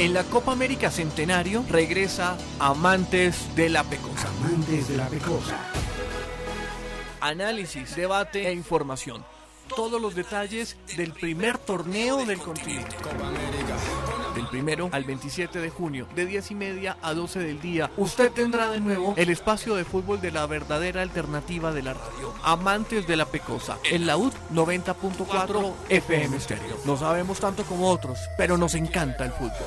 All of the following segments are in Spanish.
En la Copa América Centenario regresa Amantes de la Pecosa. Amantes de la Pecosa. Análisis, debate e información. Todos los detalles del primer torneo del continente. Del 1 al 27 de junio, de 10:30 a 12 del día, usted tendrá de nuevo el espacio de fútbol de la verdadera alternativa de la radio. Amantes de la Pecosa, en la UD 90.4 FM Stereo. No sabemos tanto como otros, pero nos encanta el fútbol.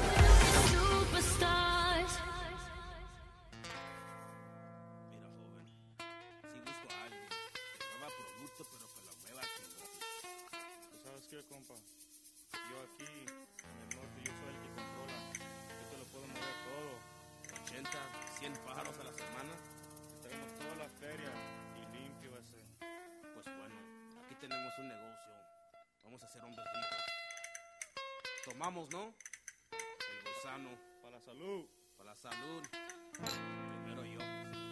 Tomamos, ¿no? El gusano. Para la salud. Para la salud. Primero yo.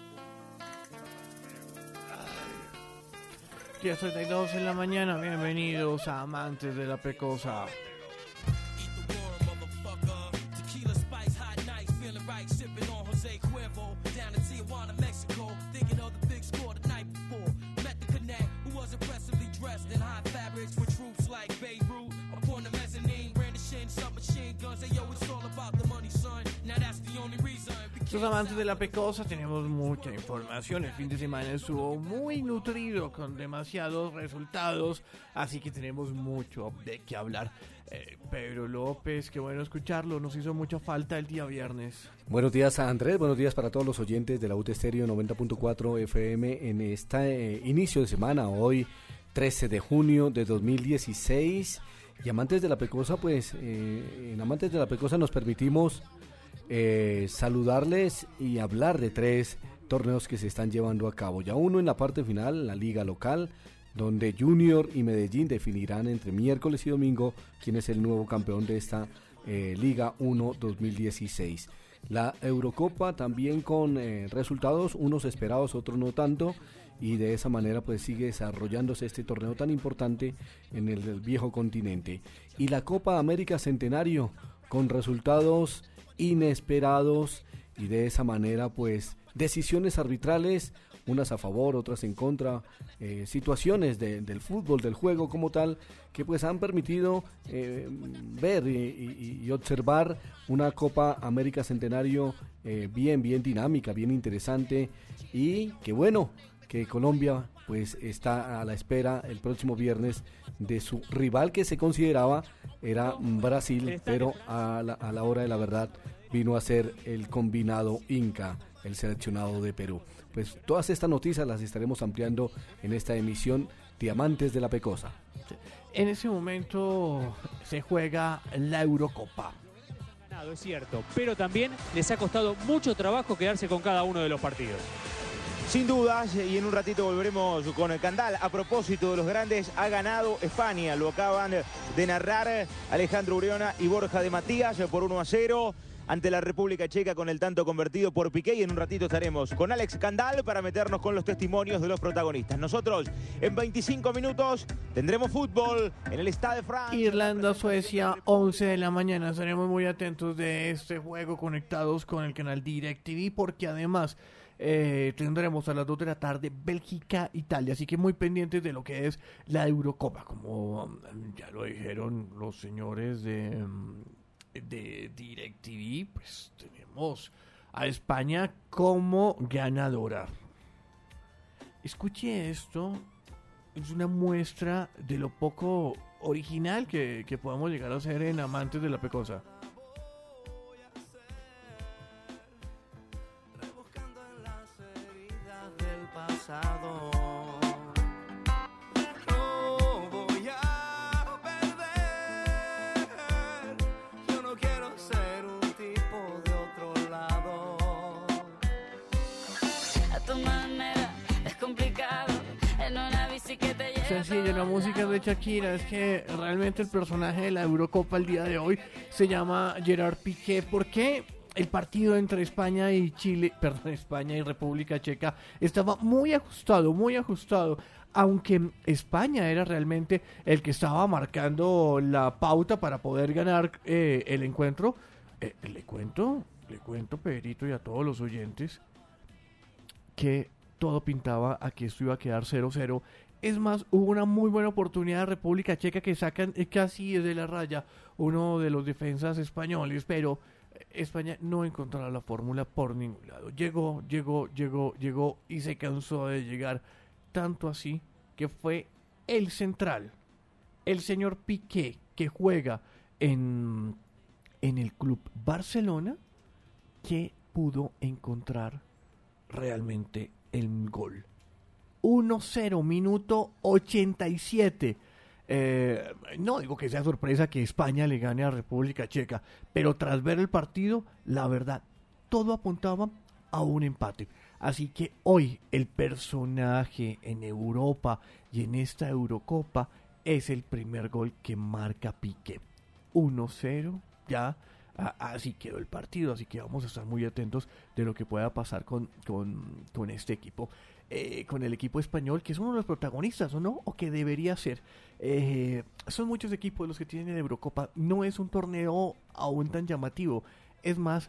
10:32 en la mañana, bienvenidos a Amantes de la Pecosa. Los amantes de la Pecosa, tenemos mucha información. El fin de semana estuvo muy nutrido con demasiados resultados, así que tenemos mucho de qué hablar. Pedro López, qué bueno escucharlo, nos hizo mucha falta el día viernes. Buenos días a Andrés, buenos días para todos los oyentes de la UT Stereo 90.4 FM en este inicio de semana, hoy 13 de junio de 2016. Y Amantes de la Pecosa, pues en Amantes de la Pecosa nos permitimos saludarles y hablar de 3 torneos que se están llevando a cabo. Ya uno en la parte final, la liga local, donde Junior y Medellín definirán entre miércoles y domingo quién es el nuevo campeón de esta Liga 1 2016. La Eurocopa también con resultados, unos esperados, otros no tanto, y de esa manera pues sigue desarrollándose este torneo tan importante en el viejo continente. Y la Copa América Centenario con resultados inesperados y de esa manera pues decisiones arbitrales, unas a favor, otras en contra, situaciones del fútbol, del juego como tal, que pues han permitido ver y observar una Copa América Centenario bien dinámica, bien interesante, y que bueno, que Colombia pues está a la espera el próximo viernes de su rival que se consideraba era Brasil, pero a la hora de la verdad vino a ser el combinado Inca, el seleccionado de Perú. Pues todas estas noticias las estaremos ampliando en esta emisión de Amantes de la Pecosa. En ese momento se juega la Eurocopa. Es cierto, pero también les ha costado mucho trabajo quedarse con cada uno de los partidos. Sin dudas, y en un ratito volveremos con el Candal. A propósito de los grandes, ha ganado España. Lo acaban de narrar Alejandro Uriona y Borja de Matías por 1-0 ante la República Checa con el tanto convertido por Piqué. Y en un ratito estaremos con Alex Candal para meternos con los testimonios de los protagonistas. Nosotros en 25 minutos tendremos fútbol en el Stade de France. Irlanda-Suecia, 11 de la mañana. Estaremos muy atentos de este juego, conectados con el canal DirecTV, porque además tendremos a las 2 de la tarde Bélgica-Italia, así que muy pendientes de lo que es la Eurocopa, como ya lo dijeron los señores de DirecTV. Pues tenemos a España como ganadora. Escuche esto, es una muestra de lo poco original que podemos llegar a ser en Amantes de la Pecosa. No voy a perder. Yo no quiero ser un tipo de otro lado. A tu manera es complicado. En una bici que te lleva. Sencillo, la música de Shakira. Es que realmente el personaje de la Eurocopa el día de hoy se llama Gerard Piqué. ¿Por qué? El partido entre España y España y República Checa estaba muy ajustado, aunque España era realmente el que estaba marcando la pauta para poder ganar el encuentro. Le cuento, Pedrito, y a todos los oyentes, que todo pintaba a que esto iba a quedar 0-0. Es más, hubo una muy buena oportunidad de República Checa que sacan casi desde la raya uno de los defensas españoles, pero España no encontró la fórmula por ningún lado. Llegó y se cansó de llegar. Tanto así que fue el central, el señor Piqué, que juega en el Club Barcelona, que pudo encontrar realmente el gol. 1-0, minuto 87. No digo que sea sorpresa que España le gane a República Checa, pero tras ver el partido, la verdad, todo apuntaba a un empate. Así que hoy el personaje en Europa y en esta Eurocopa es el primer gol que marca Piqué. 1-0, ya. Así quedó el partido, así que vamos a estar muy atentos de lo que pueda pasar con este equipo, con el equipo español, que es uno de los protagonistas, ¿o no? O que debería ser. Son muchos equipos los que tienen Eurocopa, no es un torneo aún tan llamativo, es más,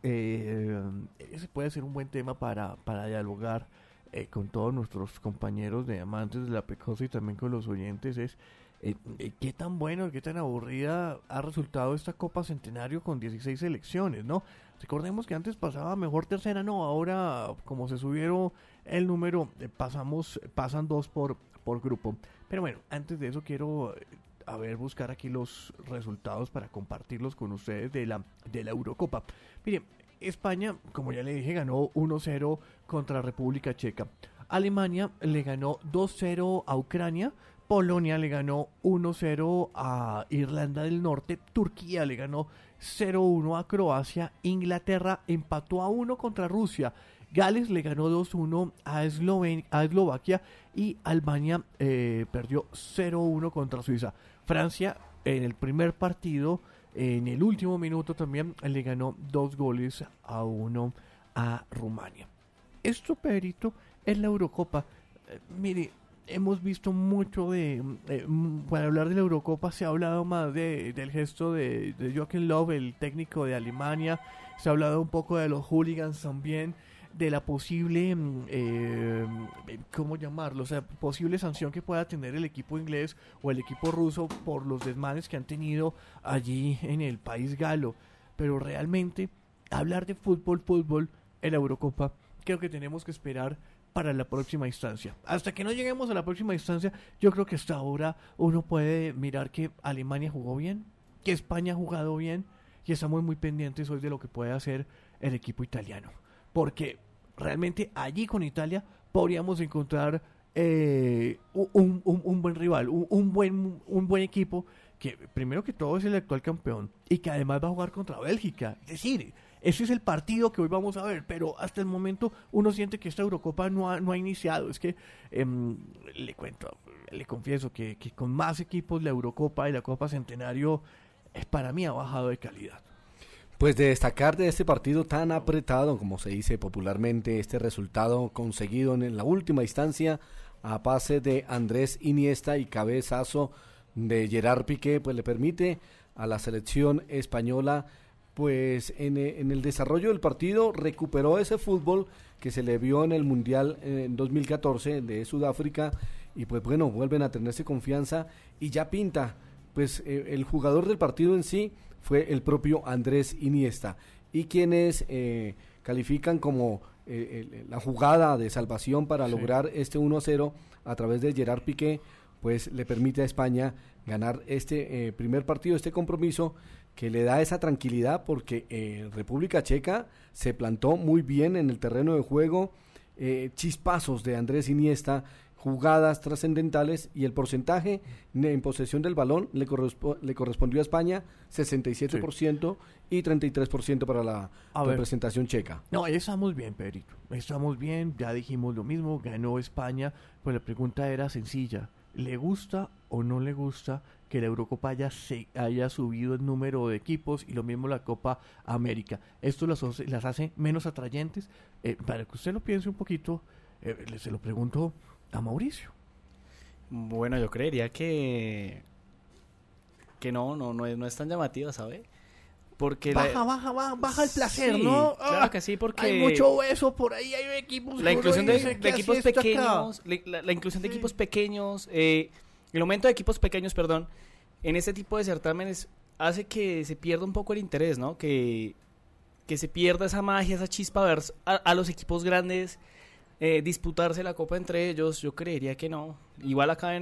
ese puede ser un buen tema para dialogar con todos nuestros compañeros de amantes de la Pecosa y también con los oyentes, es qué tan bueno, qué tan aburrida ha resultado esta Copa Centenario con 16 selecciones, ¿no? Recordemos que antes pasaba mejor tercera, no, ahora como se subieron el número, pasan 2 por grupo. Pero bueno, antes de eso quiero buscar aquí los resultados para compartirlos con ustedes de la Eurocopa. Miren, España, como ya le dije, ganó 1-0 contra República Checa. Alemania le ganó 2-0 a Ucrania. Polonia le ganó 1-0 a Irlanda del Norte. Turquía le ganó 0-1 a Croacia. Inglaterra empató a 1 contra Rusia. Gales le ganó 2-1 a Eslovaquia. Y Albania perdió 0-1 contra Suiza. Francia, en el primer partido, en el último minuto también, le ganó 2-1 a Rumania. Esto, Pedrito, es la Eurocopa. Mire, hemos visto mucho para hablar de la Eurocopa se ha hablado más del gesto de Joachim Löw, el técnico de Alemania. Se ha hablado un poco de los hooligans también, de la posible, ¿cómo llamarlo? O sea, posible sanción que pueda tener el equipo inglés o el equipo ruso por los desmanes que han tenido allí en el país galo. Pero realmente, hablar de fútbol en la Eurocopa, creo que tenemos que esperar para la próxima instancia. Hasta que no lleguemos a la próxima instancia, yo creo que hasta ahora uno puede mirar que Alemania jugó bien, que España ha jugado bien, y estamos muy pendientes hoy de lo que puede hacer el equipo italiano. Porque realmente allí con Italia podríamos encontrar un buen rival, un buen equipo que primero que todo es el actual campeón y que además va a jugar contra Bélgica. Es decir, ese es el partido que hoy vamos a ver, pero hasta el momento uno siente que esta Eurocopa no ha iniciado. Es que le confieso que con más equipos la Eurocopa y la Copa Centenario para mí ha bajado de calidad. Pues de destacar de este partido tan apretado, como se dice popularmente, este resultado conseguido en la última instancia a pase de Andrés Iniesta y cabezazo de Gerard Piqué, pues le permite a la selección española, pues en el desarrollo del partido recuperó ese fútbol que se le vio en el Mundial en 2014 de Sudáfrica, y pues bueno, vuelven a tenerse confianza y ya pinta, pues el jugador del partido en sí fue el propio Andrés Iniesta, y quienes califican como la jugada de salvación para lograr este 1-0 a través de Gerard Piqué, pues le permite a España ganar este primer partido, este compromiso que le da esa tranquilidad, porque República Checa se plantó muy bien en el terreno de juego, chispazos de Andrés Iniesta, jugadas trascendentales, y el porcentaje en posesión del balón le correspondió a España 67% y 33% para la representación checa. No, estamos bien, Pedrito, estamos bien, ya dijimos lo mismo, ganó España, pues la pregunta era sencilla: ¿le gusta o no le gusta que la Eurocopa haya subido el número de equipos, y lo mismo la Copa América? Esto las hace menos atrayentes. Para que usted lo piense un poquito, se lo pregunto a Mauricio. Bueno, yo creería que no es tan llamativa, ¿sabe? porque baja el placer, sí, ¿no? Claro que sí, porque hay mucho hueso por ahí, hay equipos. la inclusión de ¿qué equipos hace esto acá? pequeños, la inclusión de equipos pequeños, el aumento de equipos pequeños, perdón, en este tipo de certámenes hace que se pierda un poco el interés, ¿no? Que se pierda esa magia, esa chispa, ver a los equipos grandes disputarse la copa entre ellos. Yo creería que no. Igual acá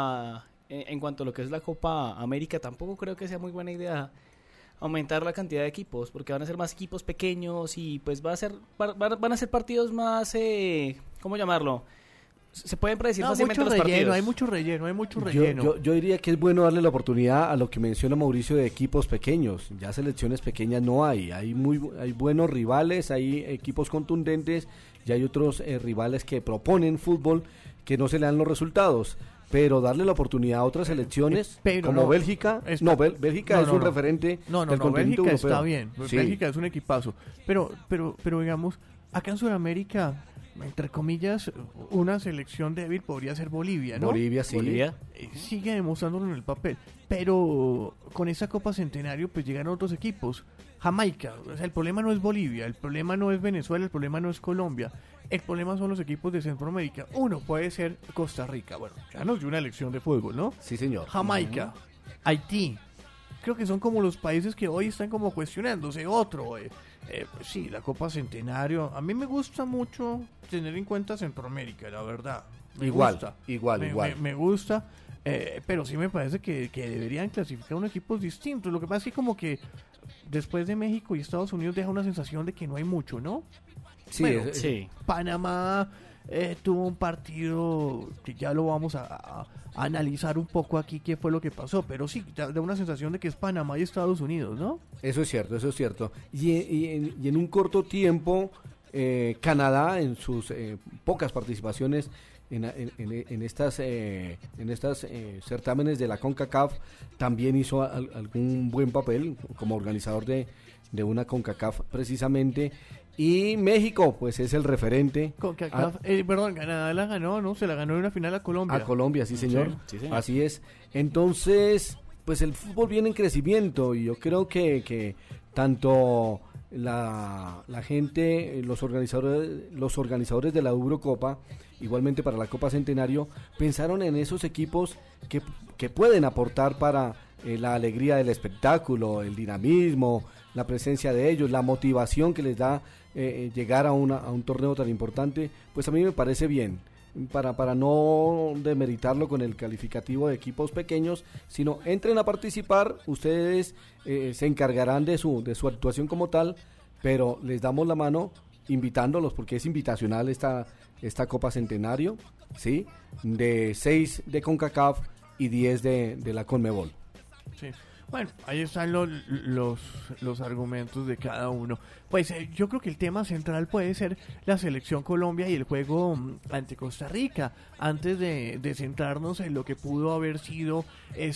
en cuanto a lo que es la Copa América, tampoco creo que sea muy buena idea aumentar la cantidad de equipos, porque van a ser más equipos pequeños y pues van a ser partidos más, ¿cómo llamarlo? Se pueden predecir fácilmente los partidos. Hay mucho relleno. Yo diría que es bueno darle la oportunidad a lo que menciona Mauricio de equipos pequeños. Ya selecciones pequeñas no hay. Hay buenos rivales, hay equipos contundentes y hay otros rivales que proponen fútbol que no se le dan los resultados. Pero darle la oportunidad a otras selecciones como Bélgica. Bélgica es un referente del continente Bélgica europeo. está bien. Sí. Bélgica es un equipazo. Pero digamos, acá en Sudamérica, entre comillas, una selección débil podría ser Bolivia, ¿no? Bolivia, sí. Bolivia. Sigue demostrándolo en el papel. Pero con esa Copa Centenario, pues llegan otros equipos. Jamaica, o sea, el problema no es Bolivia, el problema no es Venezuela, el problema no es Colombia. El problema son los equipos de Centroamérica. Uno puede ser Costa Rica. Bueno, ya nos dio una lección de fútbol, ¿no? Sí, señor. Jamaica, Haití. Creo que son como los países que hoy están como cuestionándose. Otro, sí, la Copa Centenario. A mí me gusta mucho tener en cuenta Centroamérica, la verdad. Me gusta. Me gusta, pero sí me parece que deberían clasificar unos equipos distintos. Lo que pasa es que como que después de México y Estados Unidos deja una sensación de que no hay mucho, ¿no? Sí, bueno, sí. Panamá tuvo un partido que ya lo vamos a analizar un poco aquí qué fue lo que pasó, pero sí, da una sensación de que es Panamá y Estados Unidos, ¿no? Eso es cierto. Y en un corto tiempo, Canadá, en sus pocas participaciones en estas certámenes de la CONCACAF, también hizo algún buen papel como organizador de una CONCACAF precisamente. Y México, pues es el referente. Canadá la ganó, ¿no? Se la ganó en una final a Colombia. A Colombia, sí señor. Sí, señor. Así es. Entonces, pues el fútbol viene en crecimiento y yo creo que tanto la gente, los organizadores de la Eurocopa, igualmente para la Copa Centenario, pensaron en esos equipos que pueden aportar para la alegría del espectáculo, el dinamismo, la presencia de ellos, la motivación que les da llegar a un torneo tan importante. Pues a mí me parece bien, para no demeritarlo con el calificativo de equipos pequeños, sino entren a participar, ustedes se encargarán de su actuación como tal, pero les damos la mano invitándolos, porque es invitacional esta Copa Centenario, ¿sí? De 6 de CONCACAF y 10 de la CONMEBOL. Sí. Bueno, ahí están los argumentos de cada uno. Pues yo creo que el tema central puede ser la selección Colombia y el juego ante Costa Rica, antes de centrarnos en lo que pudo haber sido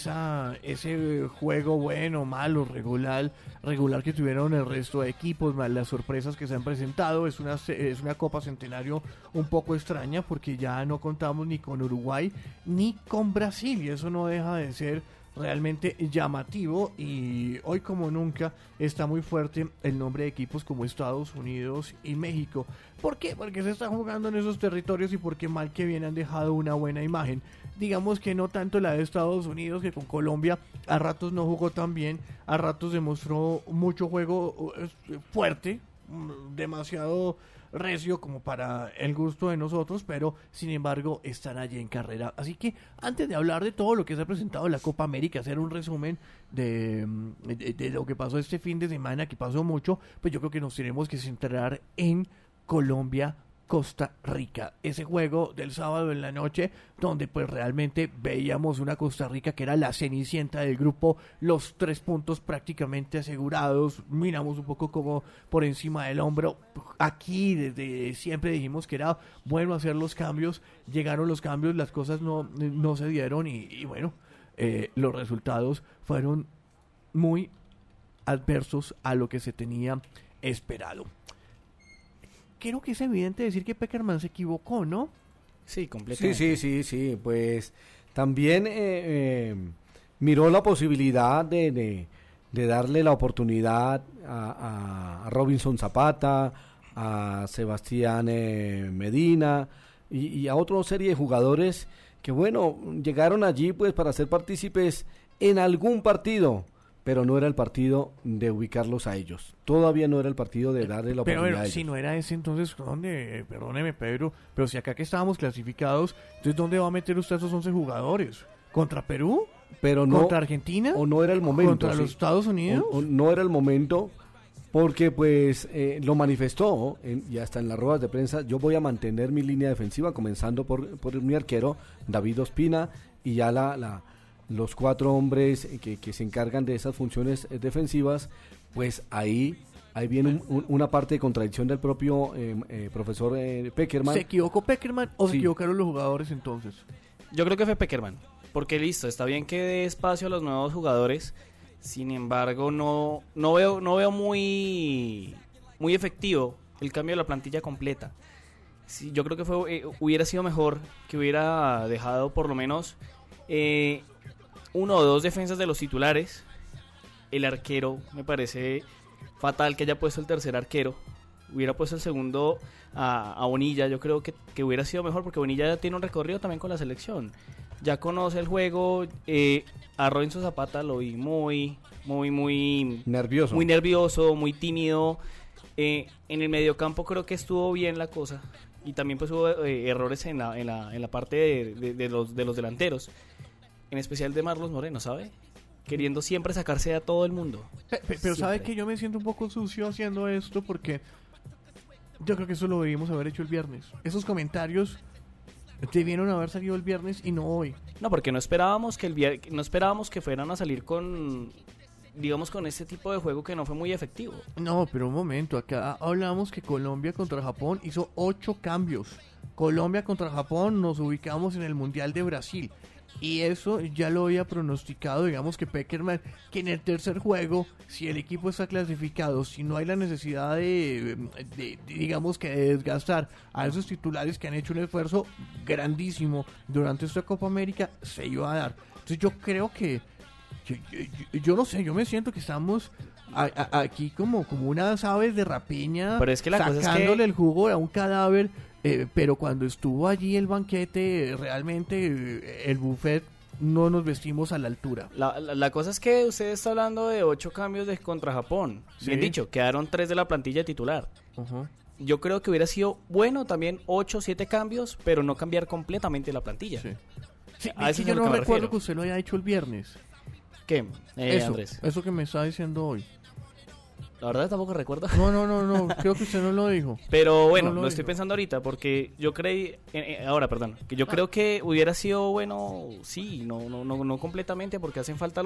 ese juego bueno, malo, regular que tuvieron el resto de equipos, más las sorpresas que se han presentado. Es una Copa Centenario un poco extraña porque ya no contamos ni con Uruguay ni con Brasil, y eso no deja de ser realmente llamativo, y hoy como nunca está muy fuerte el nombre de equipos como Estados Unidos y México. ¿Por qué? Porque se está jugando en esos territorios y porque mal que bien han dejado una buena imagen. Digamos que no tanto la de Estados Unidos, que con Colombia a ratos no jugó tan bien, a ratos demostró mucho juego fuerte, demasiado recio como para el gusto de nosotros, pero sin embargo están allí en carrera. Así que antes de hablar de todo lo que se ha presentado en la Copa América, hacer un resumen de lo que pasó este fin de semana, que pasó mucho, pues yo creo que nos tenemos que centrar en Colombia Costa Rica, ese juego del sábado en la noche, donde pues realmente veíamos una Costa Rica que era la cenicienta del grupo, los 3 puntos prácticamente asegurados. Miramos un poco como por encima del hombro. Aquí desde siempre dijimos que era bueno hacer los cambios, llegaron los cambios, las cosas no se dieron y bueno, los resultados fueron muy adversos a lo que se tenía esperado. Creo que es evidente decir que Pekerman se equivocó, ¿no? Sí, completamente. Sí, pues también miró la posibilidad de de darle la oportunidad a Robinson Zapata, a Sebastián Medina y a otra serie de jugadores que bueno, llegaron allí pues para ser partícipes en algún partido, pero no era el partido de ubicarlos a ellos. Todavía no era el partido de darle la oportunidad Pero a ellos. si no era ese, entonces, ¿dónde? Perdóneme, Pedro, pero si acá que estábamos clasificados, entonces ¿dónde va a meter usted a esos 11 jugadores? ¿Contra Perú? Pero no, ¿Contra Argentina? o no era el momento. ¿Contra los Estados Unidos? O no era el momento, porque pues lo manifestó y hasta en las ruedas de prensa. Yo voy a mantener mi línea defensiva, comenzando por mi arquero, David Ospina, y ya los 4 hombres que se encargan de esas funciones defensivas. Pues ahí viene una parte de contradicción del propio profesor Pekerman. ¿Se equivocó Pekerman o se Sí. equivocaron los jugadores entonces? Yo creo que fue Pekerman, porque listo, está bien que dé espacio a los nuevos jugadores, sin embargo no veo muy efectivo el cambio de la plantilla completa. Sí, yo creo que hubiera sido mejor que hubiera dejado por lo menos 1 o 2 defensas de los titulares. El arquero me parece fatal que haya puesto el tercer arquero. Hubiera puesto el segundo a Bonilla. Yo creo que hubiera sido mejor, porque Bonilla ya tiene un recorrido también con la selección. Ya conoce el juego. A Robinson Zapata lo vi muy Nervioso. muy nervioso, muy tímido. En el mediocampo creo que estuvo bien la cosa. Y también pues hubo errores en la parte de los delanteros. En especial de Marlos Moreno, ¿sabe? Queriendo siempre sacarse a todo el mundo. Pero sabe Siempre. que yo me siento un poco sucio haciendo esto, porque yo creo que eso lo debimos haber hecho el viernes. Esos comentarios debieron haber salido el viernes y no hoy. No, porque no esperábamos que fueran a salir con, digamos, con este tipo de juego que no fue muy efectivo. No, pero un momento, acá hablamos que Colombia contra Japón hizo 8 cambios. Colombia contra Japón nos ubicamos en el Mundial de Brasil. Y eso ya lo había pronosticado, digamos que Pekerman, que en el tercer juego, si el equipo está clasificado, si no hay la necesidad digamos que de desgastar a esos titulares que han hecho un esfuerzo grandísimo durante esta Copa América, se iba a dar. Entonces yo creo que, yo no sé, yo me siento que estamos aquí como unas aves de rapiña, Pero es que la cosa es que- sacándole el jugo a un cadáver. Pero cuando estuvo allí el banquete, realmente el buffet no nos vestimos a la altura. La cosa es que usted está hablando de 8 cambios contra Japón. Sí. Bien dicho, quedaron 3 de la plantilla titular. Yo creo que hubiera sido bueno también 8 o 7 cambios, pero no cambiar completamente la plantilla. Sí. Sí, A es eso que es yo a lo no que me recuerdo refiero. que usted lo haya hecho el viernes. ¿Qué, Eso, Andrés? eso que me está diciendo hoy. La verdad tampoco recuerdo. No, creo que usted no lo dijo. Pero bueno, No lo lo estoy dijo. pensando ahorita porque yo creí, que yo creo que hubiera sido bueno, sí, no completamente, porque hacen falta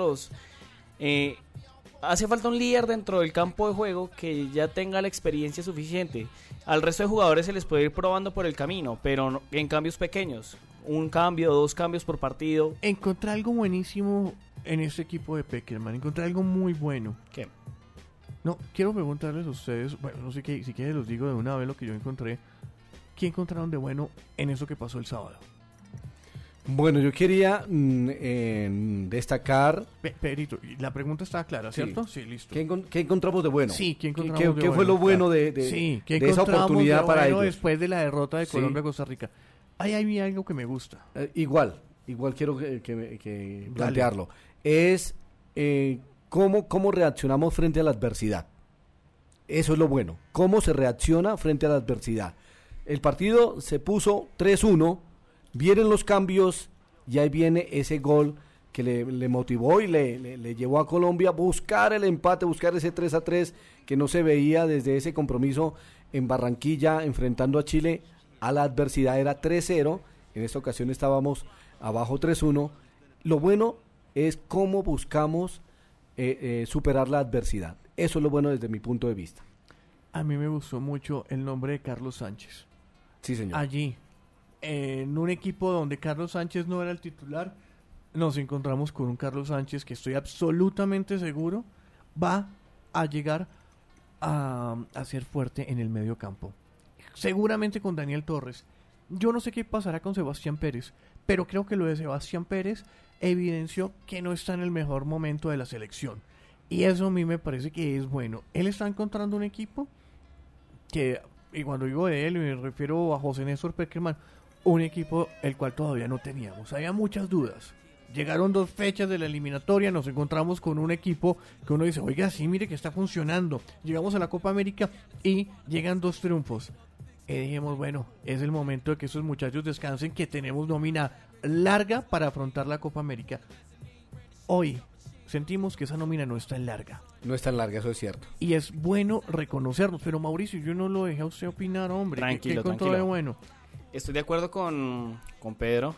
hace falta un líder dentro del campo de juego que ya tenga la experiencia suficiente. Al resto de jugadores se les puede ir probando por el camino, pero en cambios pequeños, 1 cambio, 2 cambios por partido. Encontré algo buenísimo en este equipo de Pekerman. Encontré algo muy bueno. ¿Qué? No, quiero preguntarles a ustedes, bueno, no sé qué, si quieren los digo de una vez lo que yo encontré. ¿Qué encontraron de bueno en eso que pasó el sábado? Bueno, yo quería destacar Perito, la pregunta está clara, Sí. ¿cierto? Sí, listo. qué encontramos de bueno. Sí, ¿qué encontramos ¿Qué de fue bueno? lo bueno Claro. de Sí, ¿qué de esa encontramos oportunidad de para bueno ellos? después de la derrota de Sí. Colombia a Costa Rica? Ahí hay algo que me gusta. Igual quiero que plantearlo. Es cómo reaccionamos frente a la adversidad. Eso es lo bueno. Cómo se reacciona frente a la adversidad. El partido se puso 3-1, vienen los cambios y ahí viene ese gol que le motivó y le llevó a Colombia a buscar el empate, buscar ese 3-3 que no se veía desde ese compromiso en Barranquilla enfrentando a Chile. A la adversidad era 3-0, en esta ocasión estábamos abajo 3-1. Lo bueno es cómo buscamos superar la adversidad. Eso es lo bueno desde mi punto de vista. A mí me gustó mucho el nombre de Carlos Sánchez. Sí, señor. Allí, en un equipo donde Carlos Sánchez no era el titular, nos encontramos con un Carlos Sánchez que estoy absolutamente seguro va a llegar a ser fuerte en el medio campo. Seguramente con Daniel Torres. Yo no sé qué pasará con Sebastián Pérez, pero creo que lo de Sebastián Pérez evidenció que no está en el mejor momento de la selección. Y eso a mí me parece que es bueno. Él está encontrando un equipo que, y cuando digo de él, me refiero a José Néstor Peckerman, un equipo el cual todavía no teníamos. Había muchas dudas. Llegaron 2 fechas de la eliminatoria, nos encontramos con un equipo que uno dice, oiga, sí, mire que está funcionando. Llegamos a la Copa América y llegan 2 triunfos. Y dijimos, bueno, es el momento de que esos muchachos descansen, que tenemos nómina larga para afrontar la Copa América. Hoy sentimos que esa nómina no es tan larga. No es tan larga, eso es cierto. Y es bueno reconocernos. Pero Mauricio, yo no lo dejé a usted opinar, hombre. Tranquilo, ¿Qué contó tranquilo. de bueno? Estoy de acuerdo con Pedro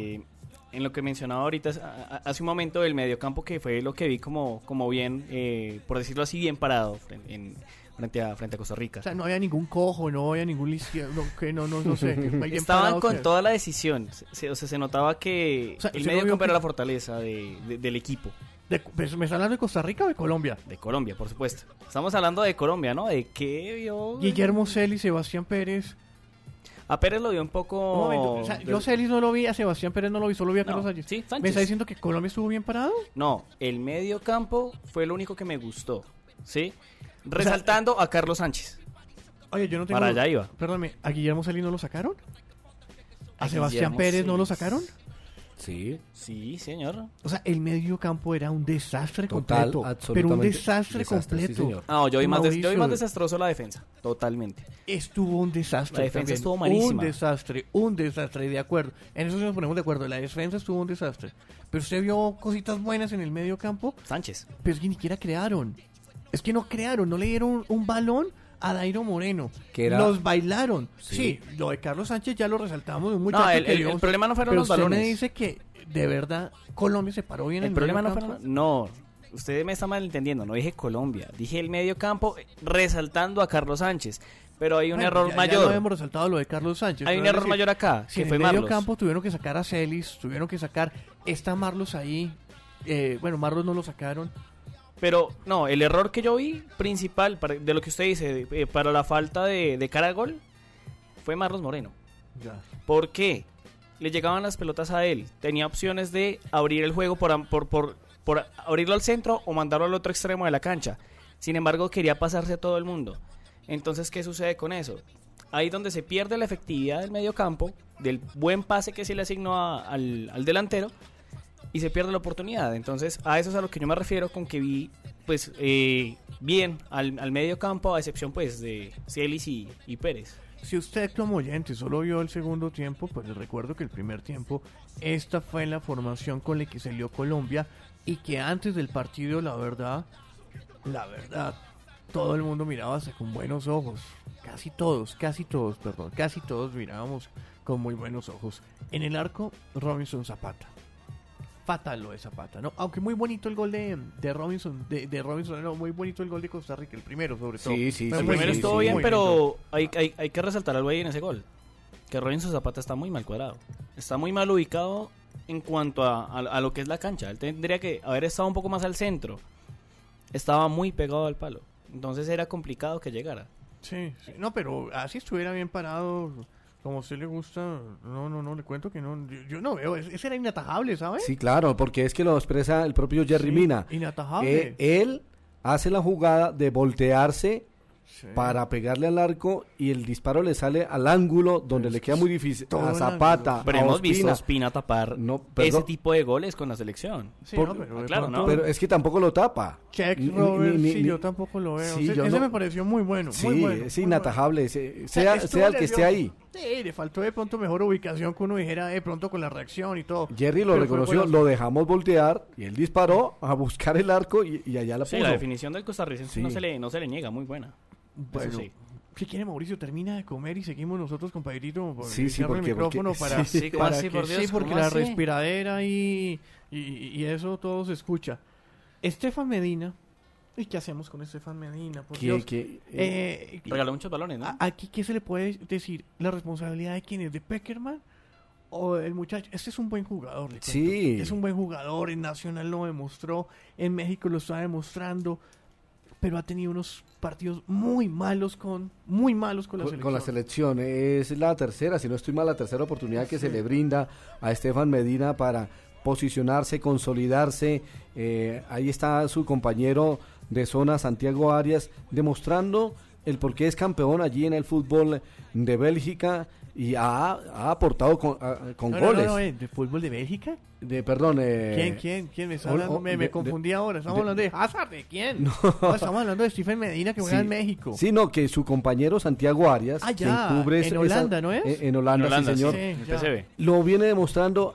en lo que mencionaba ahorita hace un momento del mediocampo, que fue lo que vi como bien, por decirlo así, bien parado frente a Costa Rica. O sea, no había ningún cojo, no había ningún no sé. Bien Estaban parado, con o sea. toda la decisión. Se notaba que O sea, el ¿usted no vio mediocampo que- era la fortaleza del equipo. Pues, ¿me está hablando de Costa Rica o de Colombia? De Colombia, por supuesto. Estamos hablando de Colombia, ¿no? ¿De qué vio? Guillermo Celis, Sebastián Pérez. A Pérez lo vio un poco... Un momento, o sea, yo Celis no lo vi, a Sebastián Pérez no lo vi, solo vi a Carlos Sánchez. Sí, Sánchez. ¿Me está diciendo que Colombia estuvo bien parado? No, el medio campo fue lo único que me gustó, ¿sí? Resaltando a Carlos Sánchez. Oye, yo no tengo... Para allá iba. Perdóname, ¿a Guillermo Celis no lo sacaron? ¿A A Sebastián Guillermo Pérez no lo Celis. sacaron? Sí. Sí, señor. O sea, el medio campo era un desastre Total, completo. Pero un absolutamente desastre desastre, sí, completo. señor. No, yo vi más Mauricio, desastroso la defensa. Totalmente. Estuvo un desastre. La defensa también. estuvo malísima. Un desastre, de acuerdo. En eso sí nos ponemos de acuerdo. La defensa estuvo un desastre. Pero usted vio cositas buenas en el medio campo, Sánchez. pero es que ni siquiera crearon. Es que no crearon, no le dieron un balón a Dairo Moreno. Que era- Los bailaron. Sí. Sí, lo de Carlos Sánchez ya lo resaltamos. Un muchacho No, el que dio- problema no fueron pero los usted me balones. dice que de verdad Colombia se paró bien en El problema no medio fue... campo. No, usted me está malentendiendo. No dije Colombia. Dije el medio campo resaltando a Carlos Sánchez. Pero hay un Bueno, error ya mayor. lo hemos resaltado lo de Carlos Sánchez. Hay pero un es error decir, mayor acá, si que en fue el medio Marlos. campo tuvieron que sacar a Celis, tuvieron que sacar... Está Marlos ahí. Bueno, Marlos no lo sacaron. Pero no, el error que yo vi principal de lo que usted dice, para la falta de cara al gol, fue Marlos Moreno. ¿Por qué? Le llegaban las pelotas a él. Tenía opciones de abrir el juego por abrirlo al centro o mandarlo al otro extremo de la cancha. Sin embargo, quería pasarse a todo el mundo. Entonces, ¿qué sucede con eso? Ahí donde se pierde la efectividad del medio campo, del buen pase que se le asignó al delantero, y se pierde la oportunidad. Entonces, a eso es a lo que yo me refiero con que vi, pues, bien al medio campo, a excepción, pues, de Celis y Pérez. Si usted como oyente solo vio el segundo tiempo, pues les recuerdo que el primer tiempo, esta fue la formación con la que salió Colombia y que antes del partido, la verdad, todo el mundo miraba hasta con buenos ojos. Casi todos mirábamos con muy buenos ojos. En el arco, Robinson Zapata. Fatal lo de Zapata, ¿no? Aunque muy bonito el gol de Robinson, de Robinson, no, muy bonito el gol de Costa Rica, el primero sobre todo. Sí, sí, Fue El muy primero sí, estuvo muy bien, bonito. pero hay que resaltar algo ahí en ese gol. Que Robinson Zapata está muy mal cuadrado. Está muy mal ubicado en cuanto a lo que es la cancha. Él tendría que haber estado un poco más al centro. Estaba muy pegado al palo. Entonces era complicado que llegara. Sí, no, pero así estuviera bien parado, como a usted le gusta, no, le cuento que no, yo no veo, ese era inatajable, ¿sabes? Sí, claro, porque es que lo expresa el propio Jerry Sí, Mina. inatajable. Él hace la jugada de voltearse Sí. para pegarle al arco y el disparo le sale al ángulo donde le queda muy difícil todo a el Zapata, ángulo. Pero a hemos visto a Ospina. Ospina tapar No, ese perdón. tipo de goles con la selección. Sí, por- no, pero de claro, pronto, ¿no? Pero es que tampoco lo tapa. Check, Ni- Robert, ni- sí, ni- yo tampoco lo veo. Sí, ese yo ese no- me pareció muy bueno, Sí, muy bueno. es muy inatajable, bueno. sea Estuvo el que esté nervioso. ahí. Sí, le faltó de pronto mejor ubicación que uno dijera de pronto con la reacción y todo. Jerry lo Pero fue reconoció, buena- lo dejamos voltear y él disparó a buscar el arco y allá la Sí, puso. la definición del costarricense Sí. no se le niega, muy buena. Bueno, Eso sí. si quiere Mauricio, termina de comer y seguimos nosotros con Pedrito. Sí, sí, cierra el porque- micrófono para, sí, ¿cómo para así, que- por Dios? sí, porque ¿Cómo la así? respiradera y eso todo se escucha. Estefan Medina. ¿Y qué hacemos con Estefan Medina? Por Dios. Regaló muchos balones, ¿no? Aquí, ¿qué se le puede decir? ¿La responsabilidad de quién es? ¿De Peckerman o el muchacho? Este es un buen jugador, le cuento. Sí. Es un buen jugador, en Nacional lo demostró, en México lo está demostrando, pero ha tenido unos partidos muy malos con la selección. Con la selección, es la tercera, si no estoy mal, la tercera oportunidad que se le brinda a Estefan Medina para posicionarse, consolidarse. Ahí está su compañero de zona, Santiago Arias, demostrando el por qué es campeón allí en el fútbol de Bélgica y ha aportado con goles. ¿De fútbol de Bélgica? Perdón. ¿Quién me está hablando? Me confundí ahora. Estamos hablando de Hazard, ¿de quién? No. No, estamos hablando de Stephen Medina, que juega en México. Sí, no, que su compañero Santiago Arias, ya, quien cubre en Holanda, ¿no es? En Holanda, sí, señor. Sí, el PSV. Lo viene demostrando.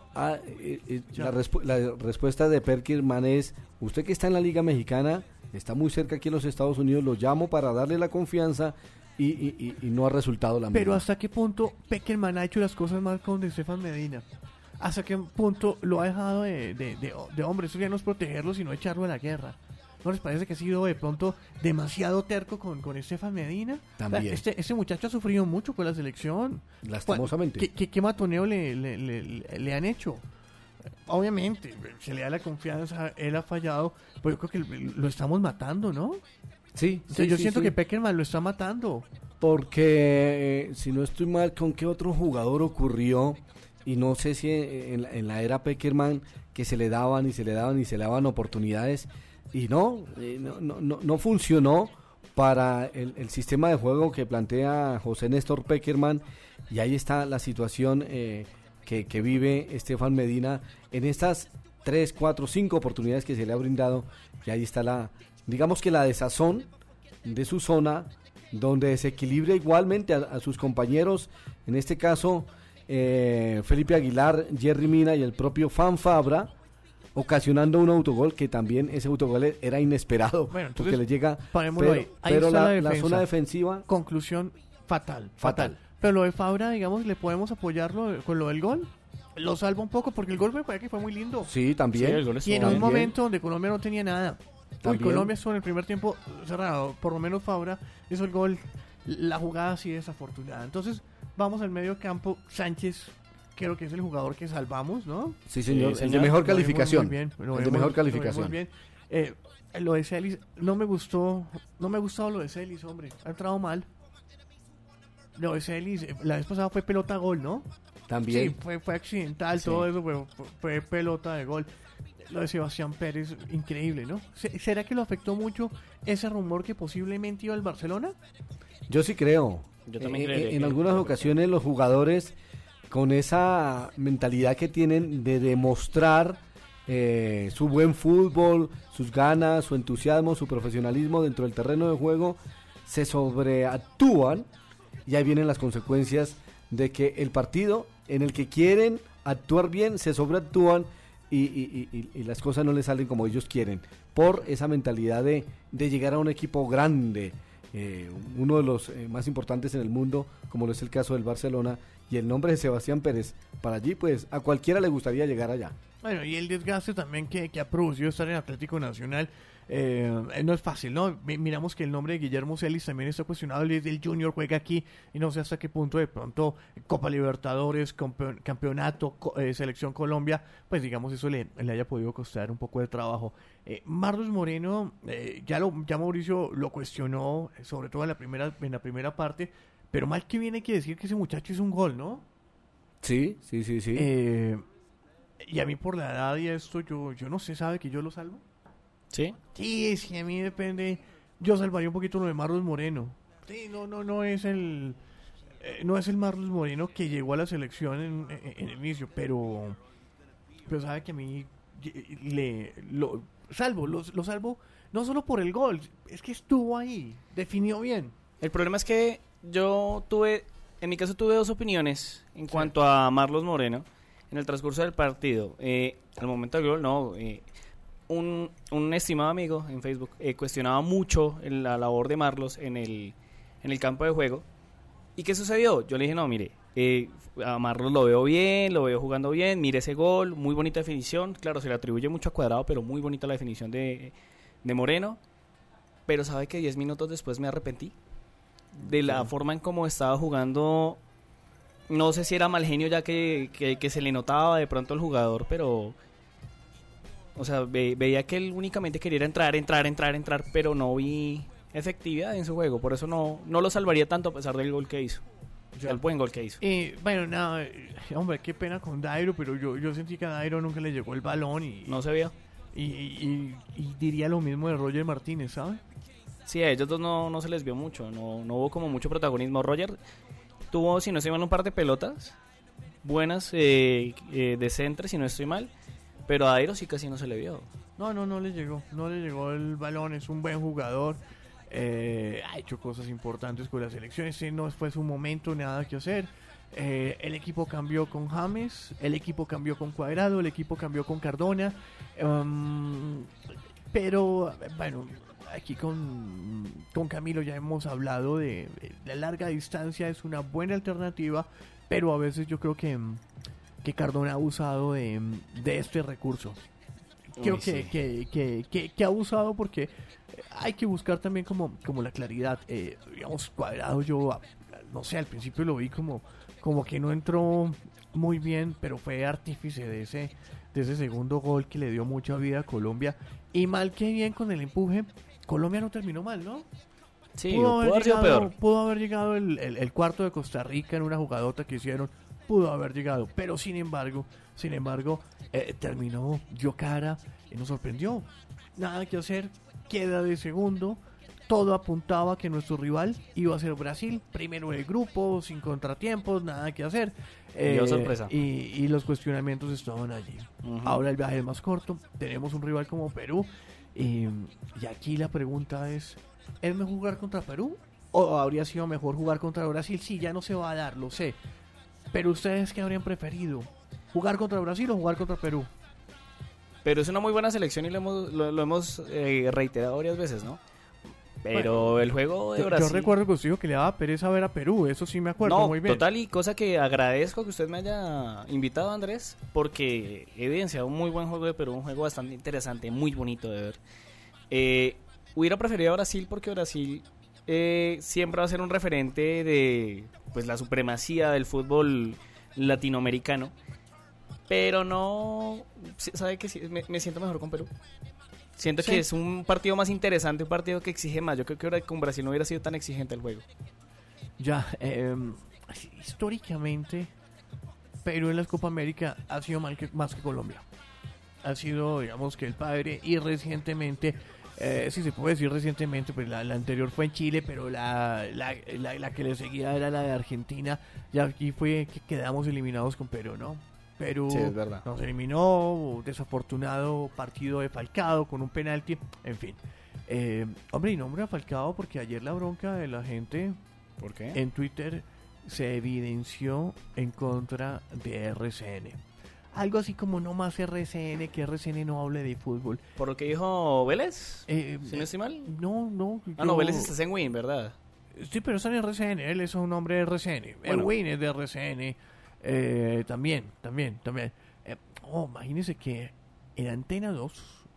La respuesta de Peckerman es: usted que está en la Liga Mexicana, está muy cerca aquí en los Estados Unidos, lo llamo para darle la confianza y no ha resultado la misma. Pero ¿hasta qué punto Peckerman ha hecho las cosas mal con de Stefan Medina? ¿Hasta qué punto lo ha dejado de hombre? Eso ya no es protegerlo, sino echarlo a la guerra. ¿No les parece que ha sido de pronto demasiado terco con Stefan Medina? También. Este muchacho ha sufrido mucho con la selección. Lastimosamente. ¿Qué matoneo le han hecho? Obviamente, se le da la confianza, él ha fallado, pero yo creo que lo estamos matando, ¿no? Sí. Yo siento que Peckerman lo está matando. Porque, si no estoy mal, ¿con qué otro jugador ocurrió? Y no sé si en la era Peckerman, que se le daban oportunidades y no funcionó para el sistema de juego que plantea José Néstor Peckerman, y ahí está la situación que vive Stefan Medina en estas 3, 4, 5 oportunidades que se le ha brindado, y ahí está digamos que la desazón de su zona, donde desequilibra igualmente a sus compañeros, en este caso Felipe Aguilar, Jerry Mina y el propio Fan Fabra, ocasionando un autogol que también ese autogol era inesperado, bueno, porque le llega, pero la zona defensiva, conclusión fatal. Pero lo de Fabra, digamos, le podemos apoyarlo con lo del gol. Lo salva un poco porque el gol me parece que fue muy lindo. Sí, también. Sí, el gol y en un momento donde Colombia no tenía nada. Colombia estuvo en el primer tiempo cerrado. Por lo menos Fabra hizo el gol. La jugada así desafortunada. Entonces, vamos al medio campo. Sánchez, creo que es el jugador que salvamos, ¿no? Sí, señor. Sí, el de mejor calificación. Lo vemos muy bien. Lo de Celis, no me gustó lo de Celis, hombre. Ha entrado mal. Lo de Celis, la vez pasada fue pelota gol, ¿no? También. Sí, fue accidental, todo eso, pero fue pelota de gol. Lo de Sebastián Pérez, increíble, ¿no? ¿Será que lo afectó mucho ese rumor que posiblemente iba al Barcelona? Yo sí creo. Yo también creo. En algunas ocasiones los jugadores, con esa mentalidad que tienen de demostrar su buen fútbol, sus ganas, su entusiasmo, su profesionalismo dentro del terreno de juego, se sobreactúan, y ahí vienen las consecuencias de que el partido en el que quieren actuar bien se sobreactúan y las cosas no les salen como ellos quieren, por esa mentalidad de llegar a un equipo grande, uno de los más importantes en el mundo, como lo es el caso del Barcelona, y el nombre de Sebastián Pérez para allí, pues a cualquiera le gustaría llegar allá. Bueno, y el desgaste también que ha producido estar en Atlético Nacional no es fácil, ¿no? Miramos que el nombre de Guillermo Celis también está cuestionado. Él es del Junior, juega aquí y no sé hasta qué punto de pronto Copa Libertadores, campeonato, Selección Colombia, pues digamos eso le haya podido costar un poco de trabajo. Marlos Moreno, ya Mauricio lo cuestionó, sobre todo en la primera parte, pero mal que viene hay que decir que ese muchacho hizo un gol, ¿no? Sí. Y a mí por la edad y esto, yo no sé, ¿sabe que yo lo salvo? ¿Sí? Sí, a mí depende. Yo salvaría un poquito lo de Marlos Moreno. Sí, no es el Marlos Moreno que llegó a la selección en el inicio, pero sabe que a mí lo salvo no solo por el gol, es que estuvo ahí, definió bien. El problema es que en mi caso tuve dos opiniones en cuanto a Marlos Moreno en el transcurso del partido. Al momento del gol, un estimado amigo en Facebook cuestionaba mucho la labor de Marlos en el campo de juego. ¿Y qué sucedió? Yo le dije, no, mire, a Marlos lo veo bien, lo veo jugando bien, mire ese gol, muy bonita definición. Claro, se le atribuye mucho a Cuadrado, pero muy bonita la definición de Moreno. Pero sabe que 10 minutos después me arrepentí de la forma en cómo estaba jugando. No sé si era mal genio ya que se le notaba de pronto al jugador, pero... O sea, veía que él únicamente quería entrar, pero no vi efectividad en su juego. Por eso no lo salvaría tanto a pesar del gol que hizo. el buen gol que hizo. Bueno, nada, hombre, qué pena con Dairo, pero yo sentí que a Dairo nunca le llegó el balón y No se vio. y diría lo mismo de Roger Martínez, ¿sabe? Sí, a ellos dos no se les vio mucho, no hubo como mucho protagonismo. Roger tuvo, si no estoy mal, un par de pelotas buenas de centro, si no estoy mal, pero a Dairo sí casi no se le vio. No le llegó el balón, es un buen jugador, ha hecho cosas importantes con la selección, ese no fue su momento, nada que hacer. El equipo cambió con James, el equipo cambió con Cuadrado, el equipo cambió con Cardona, pero bueno, aquí con Camilo ya hemos hablado de la larga distancia, es una buena alternativa, pero a veces yo creo que Cardona ha abusado de este recurso. Creo Uy, sí. que ha abusado porque hay que buscar también como la claridad. Digamos, Cuadrado, yo no sé, al principio lo vi como que no entró muy bien, pero fue artífice de ese segundo gol que le dio mucha vida a Colombia. Y mal que bien con el empuje, Colombia no terminó mal, ¿no? Sí, pudo haber sido peor. Pudo haber llegado el cuarto de Costa Rica en una jugadota que hicieron. Pudo haber llegado, pero sin embargo, terminó Yocara y nos sorprendió. Nada que hacer, queda de segundo. Todo apuntaba a que nuestro rival iba a ser Brasil, primero en el grupo, sin contratiempos, nada que hacer. Dio sorpresa. Y los cuestionamientos estaban allí. Ujú. Ahora el viaje es más corto, tenemos un rival como Perú. Y aquí la pregunta es mejor jugar contra Perú? ¿O habría sido mejor jugar contra Brasil? Sí, ya no se va a dar, lo sé. Pero ¿ustedes qué habrían preferido? ¿Jugar contra Brasil o jugar contra Perú? Pero es una muy buena selección y lo hemos reiterado varias veces, ¿no? Pero Bueno, el juego de Yo Brasil... recuerdo que usted dijo que le daba pereza ver a Perú, eso sí me acuerdo No, muy bien. total, y cosa que agradezco que usted me haya invitado, Andrés, porque he evidenciado un muy buen juego de Perú, un juego bastante interesante, muy bonito de ver. Hubiera preferido a Brasil porque Brasil siempre va a ser un referente de pues la supremacía del fútbol latinoamericano, pero no, sabe que sí, me siento mejor con Perú. Siento Sí. que es un partido más interesante, un partido que exige más. Yo creo que ahora con Brasil no hubiera sido tan exigente el juego. Ya, históricamente, Perú en la Copa América ha sido más que Colombia. Ha sido, digamos, que el padre, y recientemente, si se puede decir recientemente, pues la anterior fue en Chile, pero la que le seguía era la de Argentina, y aquí fue que quedamos eliminados con Perú, ¿no? Perú Sí, es verdad. nos eliminó, desafortunado partido de Falcao con un penalti, en fin. Hombre, y nombre a Falcao porque ayer la bronca de la gente ¿Por qué? en Twitter se evidenció en contra de RCN. Algo así como no más RCN, que RCN no hable de fútbol. ¿Por lo que dijo Vélez? Eh, ¿Si no estoy mal? No. Ah, no, Vélez está en Win, ¿verdad? Sí, pero está en RCN, él es un hombre de RCN. El Bueno. Win es de RCN. También. Imagínense que en Antena 2,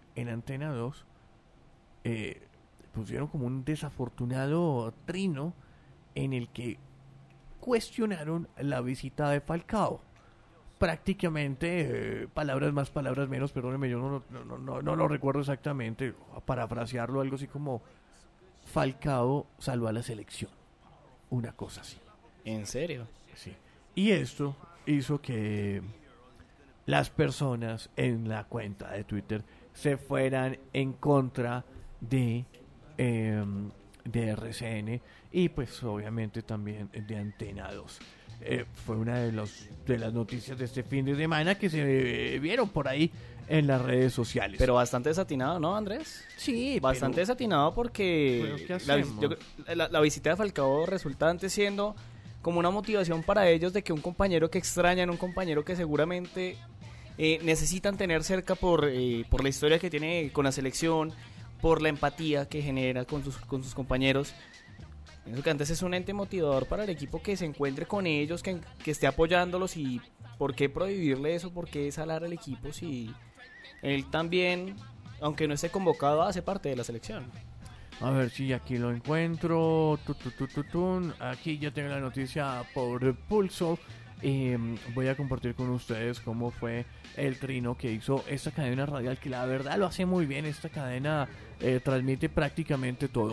pusieron como un desafortunado trino en el que cuestionaron la visita de Falcao. Prácticamente, palabras más, palabras menos, perdóneme, yo no lo recuerdo exactamente, a parafrasearlo, algo así como Falcao salvó a la selección. Una cosa así. ¿En serio? Sí. Y esto hizo que las personas en la cuenta de Twitter se fueran en contra de RCN y pues obviamente también de Antena 2. Fue una de las noticias de este fin de semana que se vieron por ahí en las redes sociales. Pero bastante desatinado, ¿no, Andrés? sí, Bastante pero- desatinado porque ¿Pero qué la, hacemos? la visita de Falcao resulta antes siendo como una motivación para ellos de que un compañero que extrañan, un compañero que seguramente necesitan tener cerca por la historia que tiene con la selección, por la empatía que genera con sus compañeros. Pienso que antes es un ente motivador para el equipo que se encuentre con ellos, que esté apoyándolos, y ¿por qué prohibirle eso? ¿Por qué salar al equipo si él también, aunque no esté convocado, hace parte de la selección? A ver si aquí lo encuentro. Aquí ya tengo la noticia por Pulso. Voy a compartir con ustedes cómo fue el trino que hizo esta cadena radial, que la verdad lo hace muy bien. Esta cadena transmite prácticamente todo.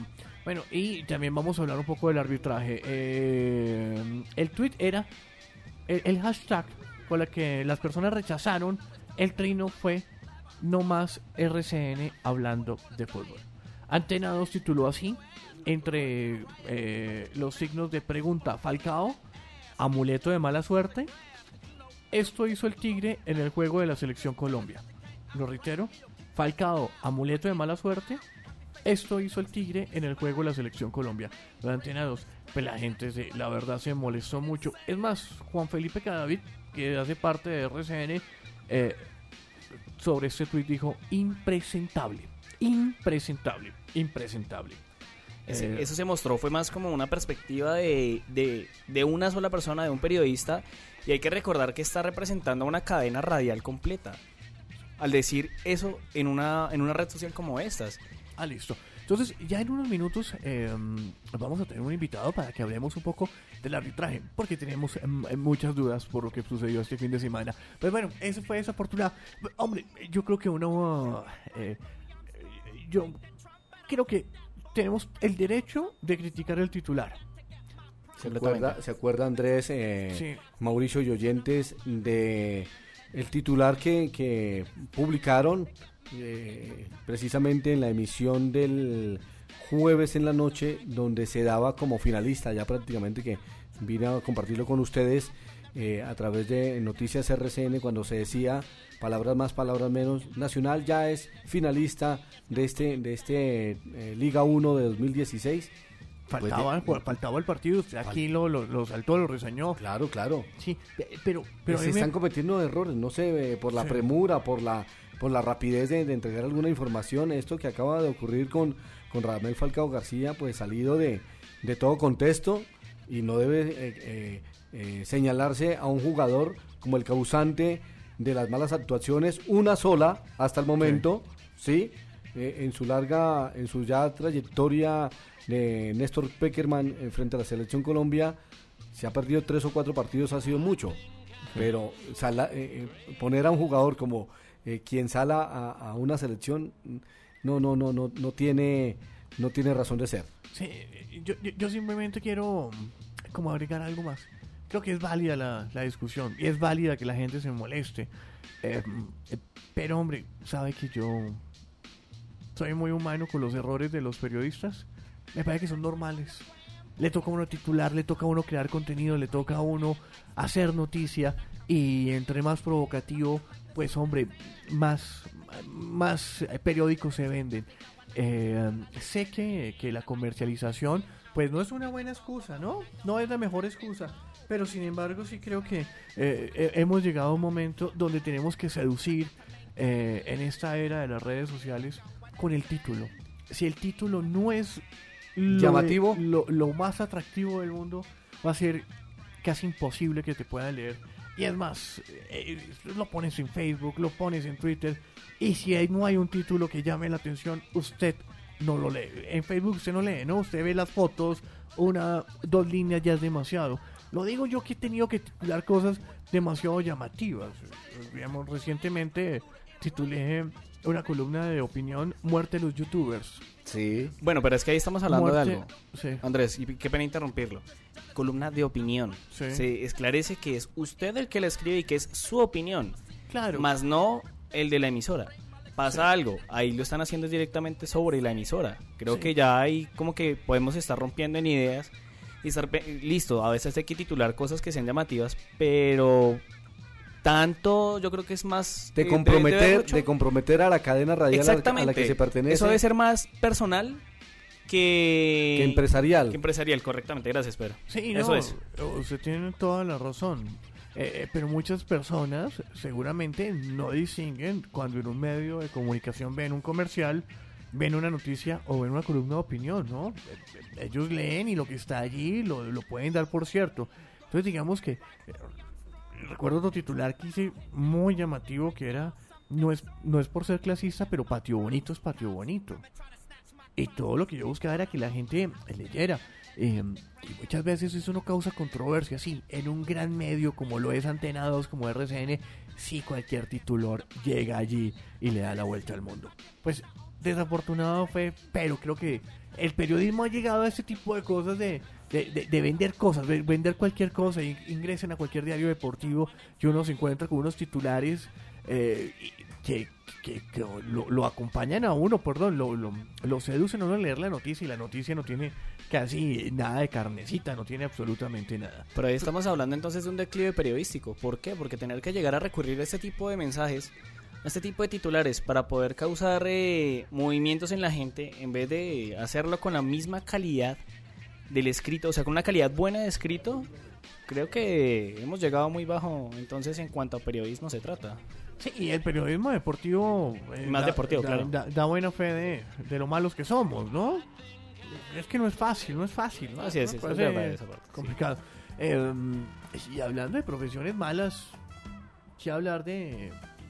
Bueno, y también vamos a hablar un poco del arbitraje. El tweet era, el hashtag con la que las personas rechazaron el trino fue no más RCN hablando de fútbol. Antena 2 tituló así, entre los signos de pregunta: Falcao, amuleto de mala suerte. Esto hizo el Tigre en el juego de la Selección Colombia. Lo reitero: Falcao, amuleto de mala suerte. Esto hizo el Tigre en el juego de la Selección Colombia. Los Antena 2, pues la gente la verdad se molestó mucho. Es más, Juan Felipe Cadavid, que hace parte de RCN, sobre este tuit dijo: impresentable, impresentable, impresentable. Eso se mostró, fue más como una perspectiva de una sola persona, de un periodista, y hay que recordar que está representando a una cadena radial completa al decir eso en una red social como estas. Listo. Entonces, ya en unos minutos vamos a tener un invitado para que hablemos un poco del arbitraje, porque tenemos muchas dudas por lo que sucedió este fin de semana. Pero bueno, eso fue desafortunado. Hombre, yo creo que yo creo que tenemos el derecho de criticar el titular. ¿Se acuerda Andrés, Sí. Mauricio y oyentes, de el titular que publicaron precisamente en la emisión del jueves en la noche, donde se daba como finalista, ya prácticamente que vine a compartirlo con ustedes a través de Noticias RCN, cuando se decía, palabras más, palabras menos, Nacional ya es finalista de este Liga 1 de 2016? Faltaba el partido, usted aquí lo saltó, lo reseñó. Claro. Sí, pero se están cometiendo errores, no sé, por la premura, por la rapidez de entregar alguna información. Esto que acaba de ocurrir con Radamel Falcao García, pues salido de todo contexto, y no debe señalarse a un jugador como el causante de las malas actuaciones, una sola hasta el momento, ¿sí? En su ya trayectoria de Néstor Pekerman frente a la Selección Colombia, se ha perdido 3 o 4 partidos, ha sido mucho, pero poner a un jugador como quien sala a una selección no tiene razón de ser. Sí, yo simplemente quiero como agregar algo más. Creo que es válida la discusión y es válida que la gente se moleste, pero hombre, sabe que yo soy muy humano con los errores de los periodistas. Me parece que son normales. Le toca a uno titular, le toca a uno crear contenido, le toca a uno hacer noticia, y entre más provocativo, pues hombre, más periódicos se venden. Sé que la comercialización pues no es una buena excusa, no es la mejor excusa, pero sin embargo sí creo que hemos llegado a un momento donde tenemos que seducir en esta era de las redes sociales con el título. Si el título no es llamativo, lo más atractivo del mundo, va a ser casi imposible que te puedan leer. Y es más, lo pones en Facebook, lo pones en Twitter, y si no hay un título que llame la atención, usted no lo lee. En Facebook usted no lee, ¿no? Usted ve las fotos, 2 líneas ya es demasiado. Lo digo yo, que he tenido que titular cosas demasiado llamativas. Digamos, recientemente titulé una columna de opinión: muerte de los youtubers. Sí. Bueno, pero es que ahí estamos hablando de algo. Sí. Andrés, y qué pena interrumpirlo. Columna de opinión. Sí. Se esclarece que es usted el que la escribe y que es su opinión. Claro. Más no el de la emisora. Pasa algo, ahí lo están haciendo directamente sobre la emisora. Creo que ya hay como que podemos estar rompiendo en ideas y estar listo. A veces hay que titular cosas que sean llamativas, pero tanto yo creo que es más de comprometer a la cadena radial a la que se pertenece. Eso debe ser más personal que empresarial. Que empresarial, correctamente. Gracias, Pedro. Sí, eso es. Usted tiene toda la razón. Pero muchas personas seguramente no distinguen cuando en un medio de comunicación ven un comercial, ven una noticia o ven una columna de opinión, ¿no? Ellos leen y lo que está allí lo pueden dar por cierto. Entonces digamos que recuerdo otro titular que hice muy llamativo, que era: no es por ser clasista, pero patio bonito es patio bonito. Y todo lo que yo buscaba era que la gente leyera. Y muchas veces eso no causa controversia. Sí, en un gran medio como lo es Antena 2, como RCN, sí, cualquier titular llega allí y le da la vuelta al mundo. Pues desafortunado fue, pero creo que el periodismo ha llegado a ese tipo de cosas de vender cosas, vender cualquier cosa. Ingresen a cualquier diario deportivo y uno se encuentra con unos titulares que lo acompañan a uno, perdón, lo seducen a uno a leer la noticia, y la noticia no tiene casi nada de carnecita, no tiene absolutamente nada. Pero ahí estamos hablando entonces de un declive periodístico. ¿Por qué? Porque tener que llegar a recurrir a este tipo de mensajes, a este tipo de titulares para poder causar movimientos en la gente, en vez de hacerlo con la misma calidad del escrito, o sea, con una calidad buena de escrito, creo que hemos llegado muy bajo entonces en cuanto a periodismo se trata. Sí, y el periodismo deportivo Más deportivo, claro. Da buena fe de lo malos que somos, ¿no? Es que no es fácil, ¿no? Así es, es Parece verdad esa parte, complicado. Y hablando de profesiones malas, ¿qué hablar del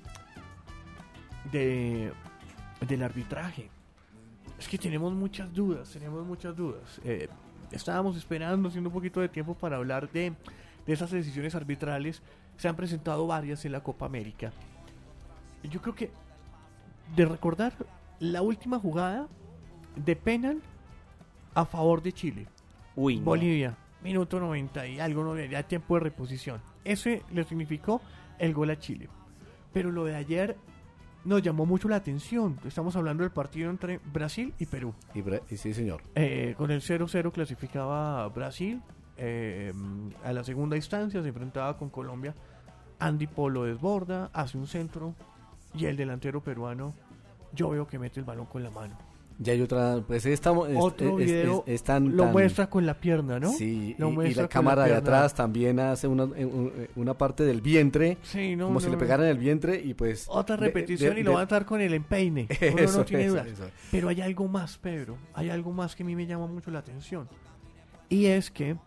arbitraje? Es que tenemos muchas dudas. Estábamos esperando, haciendo un poquito de tiempo para hablar de esas decisiones arbitrales. Se han presentado varias en la Copa América. Yo creo que, de recordar, la última jugada de penal a favor de Chile. Uy, no. Bolivia, minuto 90 y algo, no, ya tiempo de reposición. Ese le significó el gol a Chile. Pero lo de ayer nos llamó mucho la atención. Estamos hablando del partido entre Brasil y Perú. Y sí, señor. Con el 0-0 clasificaba Brasil a la segunda instancia, se enfrentaba con Colombia. Andy Polo desborda, hace un centro, y el delantero peruano, yo veo que mete el balón con la mano. Ya hay otra, pues Otro video lo muestra con la pierna, ¿no? Sí, y la cámara de atrás también hace una parte del vientre, sí, como si le pegaran el vientre, y pues... Otra repetición y lo va a dar con el empeine. Uno no tiene dudas. Eso. Pero hay algo más, Pedro, hay algo más que a mí me llama mucho la atención. Y es que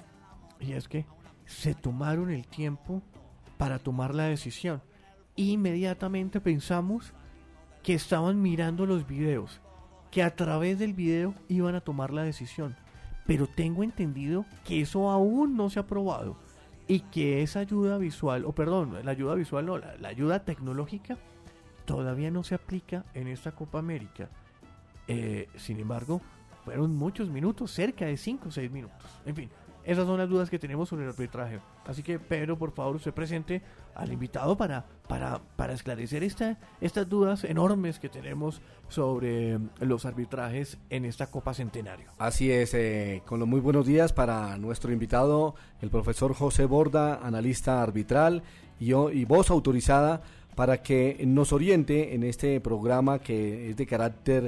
se tomaron el tiempo para tomar la decisión. Inmediatamente pensamos que estaban mirando los videos, que a través del video iban a tomar la decisión, pero tengo entendido que eso aún no se ha probado y que esa ayuda visual, la ayuda tecnológica todavía no se aplica en esta Copa América. Sin embargo, fueron muchos minutos, cerca de 5 o 6 minutos. En fin, esas son las dudas que tenemos sobre el arbitraje. Así que, Pedro, por favor, usted presente al invitado para esclarecer estas dudas enormes que tenemos sobre los arbitrajes en esta Copa Centenario. Así es, con los muy buenos días para nuestro invitado, el profesor José Borda, analista arbitral y voz autorizada para que nos oriente en este programa que es de carácter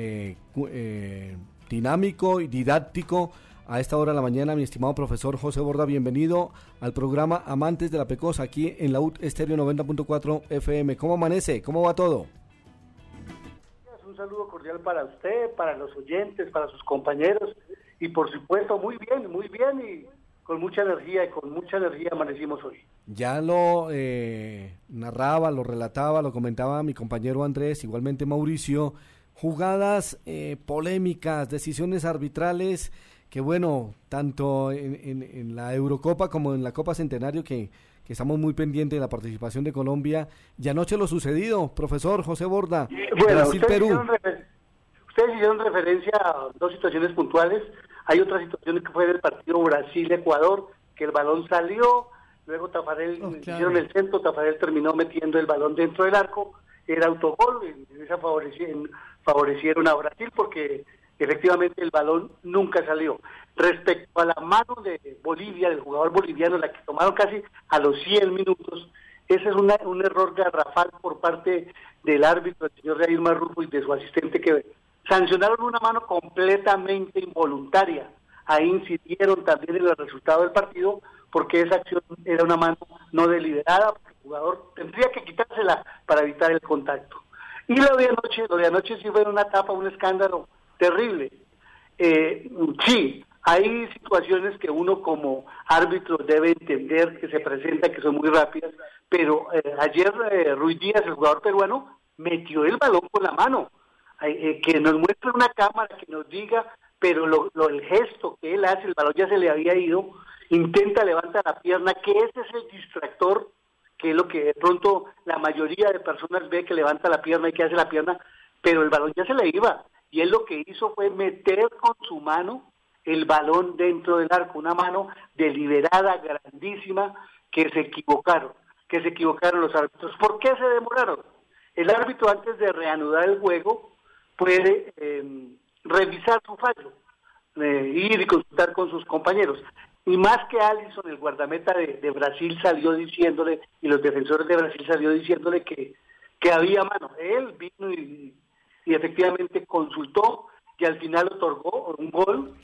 dinámico y didáctico. A esta hora de la mañana, mi estimado profesor José Borda, bienvenido al programa Amantes de la Pecosa, aquí en la UT Estéreo 90.4 FM. ¿Cómo amanece? ¿Cómo va todo? Un saludo cordial para usted, para los oyentes, para sus compañeros, y por supuesto, muy bien, y con mucha energía amanecimos hoy. Ya lo narraba, lo relataba, lo comentaba mi compañero Andrés, igualmente Mauricio, jugadas polémicas, decisiones arbitrales, que bueno, tanto en la Eurocopa como en la Copa Centenario, que estamos muy pendientes de la participación de Colombia. Y anoche lo sucedido, profesor José Borda, bueno, Brasil-Perú. Ustedes hicieron referencia a dos situaciones puntuales. Hay otra situación que fue del partido Brasil-Ecuador, que el balón salió, luego Tafarel hicieron el centro, Tafarel terminó metiendo el balón dentro del arco, era autogol, en esa favorecieron a Brasil porque efectivamente el balón nunca salió. Respecto a la mano de Bolivia, del jugador boliviano, la que tomaron casi a los 100 minutos, ese es un error garrafal por parte del árbitro, el señor Jair Marrufo, y de su asistente, que sancionaron una mano completamente involuntaria. Ahí incidieron también en el resultado del partido, porque esa acción era una mano no deliberada, porque el jugador tendría que quitársela para evitar el contacto. Y lo de anoche sí fue una tapa, un escándalo terrible. Sí, hay situaciones que uno como árbitro debe entender que se presentan, que son muy rápidas, pero ayer Ruiz Díaz, el jugador peruano, metió el balón con la mano. Que nos muestre una cámara, que nos diga, pero el gesto que él hace, el balón ya se le había ido, intenta levantar la pierna, que ese es el distractor, que es lo que de pronto la mayoría de personas ve, que levanta la pierna y que hace la pierna, pero el balón ya se le iba, y él lo que hizo fue meter con su mano el balón dentro del arco, una mano deliberada, grandísima, que se equivocaron los árbitros. ¿Por qué se demoraron? El árbitro, antes de reanudar el juego, puede revisar su fallo, ir y consultar con sus compañeros. Y más que Alisson, el guardameta de Brasil, salió diciéndole, y los defensores de Brasil salió diciéndole que había mano. Él vino y efectivamente consultó y al final otorgó un gol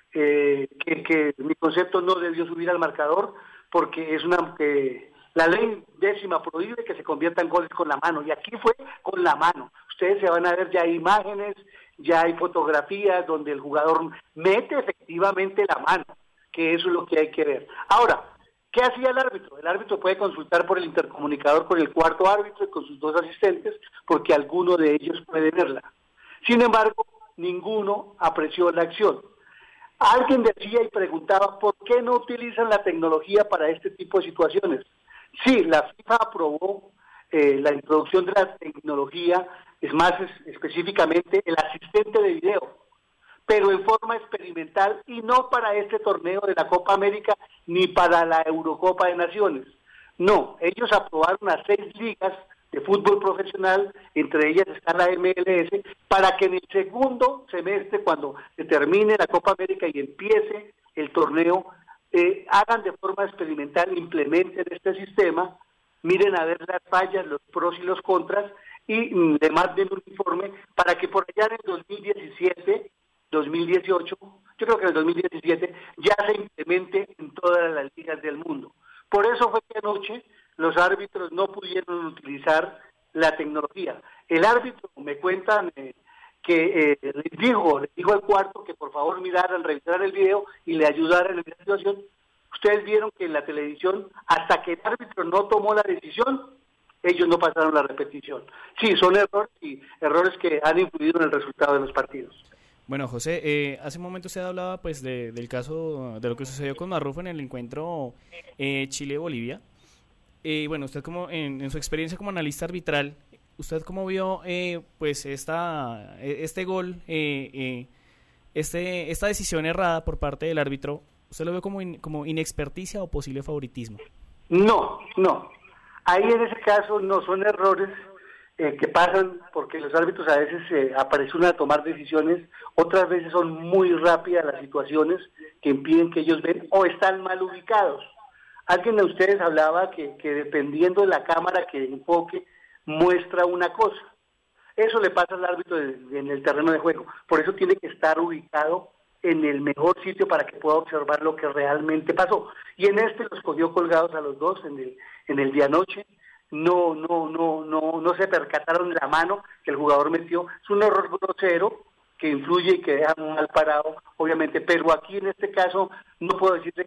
que mi concepto no debió subir al marcador, porque es la ley 10ª prohíbe que se conviertan goles con la mano, y aquí fue con la mano. Ustedes se van a ver, ya hay imágenes, ya hay fotografías donde el jugador mete efectivamente la mano, que eso es lo que hay que ver. Ahora, ¿qué hacía el árbitro? El árbitro puede consultar por el intercomunicador con el cuarto árbitro y con sus 2 asistentes, porque alguno de ellos puede verla. Sin embargo, ninguno apreció la acción. Alguien decía y preguntaba, ¿por qué no utilizan la tecnología para este tipo de situaciones? Sí, la FIFA aprobó la introducción de la tecnología, es más específicamente el asistente de video, pero en forma experimental y no para este torneo de la Copa América ni para la Eurocopa de Naciones. No, ellos aprobaron a 6 ligas de fútbol profesional, entre ellas está la MLS, para que en el segundo semestre, cuando se termine la Copa América y empiece el torneo, hagan de forma experimental, implementen este sistema, miren a ver las fallas, los pros y los contras, y le manden un informe para que por allá en el 2017, 2018, yo creo que en el 2017, ya se implemente en todas las ligas del mundo. Por eso fue que anoche los árbitros no pudieron utilizar la tecnología. El árbitro, me cuentan, que les dijo al cuarto que por favor miraran, revisaran el video y le ayudaran en esa situación. Ustedes vieron que en la televisión, hasta que el árbitro no tomó la decisión, ellos no pasaron la repetición. Sí, son errores y errores que han influido en el resultado de los partidos. Bueno, José, hace un momento usted hablaba pues del caso, de lo que sucedió con Marrufo en el encuentro Chile-Bolivia. Bueno, usted como en su experiencia como analista arbitral, ¿usted cómo vio pues este gol, esta decisión errada por parte del árbitro? ¿Usted lo ve como inexperticia o posible favoritismo? No. Ahí en ese caso no son errores que pasan porque los árbitros a veces apresuran a tomar decisiones, otras veces son muy rápidas las situaciones que impiden que ellos ven o están mal ubicados. Alguien de ustedes hablaba que dependiendo de la cámara que enfoque, muestra una cosa. Eso le pasa al árbitro en el terreno de juego. Por eso tiene que estar ubicado en el mejor sitio para que pueda observar lo que realmente pasó. Y en este los cogió colgados a los dos en el de anoche. No se percataron de la mano que el jugador metió. Es un error grosero que influye y que deja mal parado, obviamente. Pero aquí en este caso no puedo decirle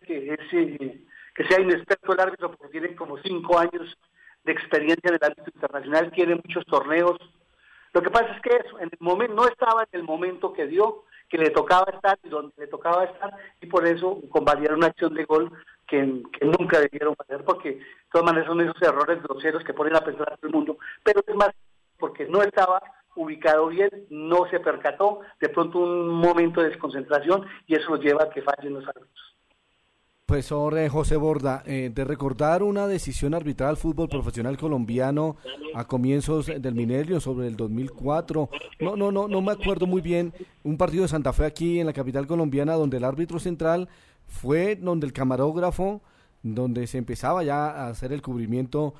que sea inexperto el árbitro, porque tiene como 5 años de experiencia en el ámbito internacional, tiene muchos torneos. Lo que pasa es que eso, en el momento, no estaba en el momento que dio, que le tocaba estar y donde le tocaba estar, y por eso convalidaron una acción de gol que nunca debieron hacer, porque de todas maneras son esos errores groseros que ponen a pensar a todo el mundo, pero es más porque no estaba ubicado bien, no se percató, de pronto un momento de desconcentración, y eso los lleva a que fallen los árbitros. Profesor José Borda, de recordar una decisión arbitral fútbol profesional colombiano a comienzos del milenio, sobre el 2004, no me acuerdo muy bien, un partido de Santa Fe aquí en la capital colombiana donde el árbitro central fue donde el camarógrafo, donde se empezaba ya a hacer el cubrimiento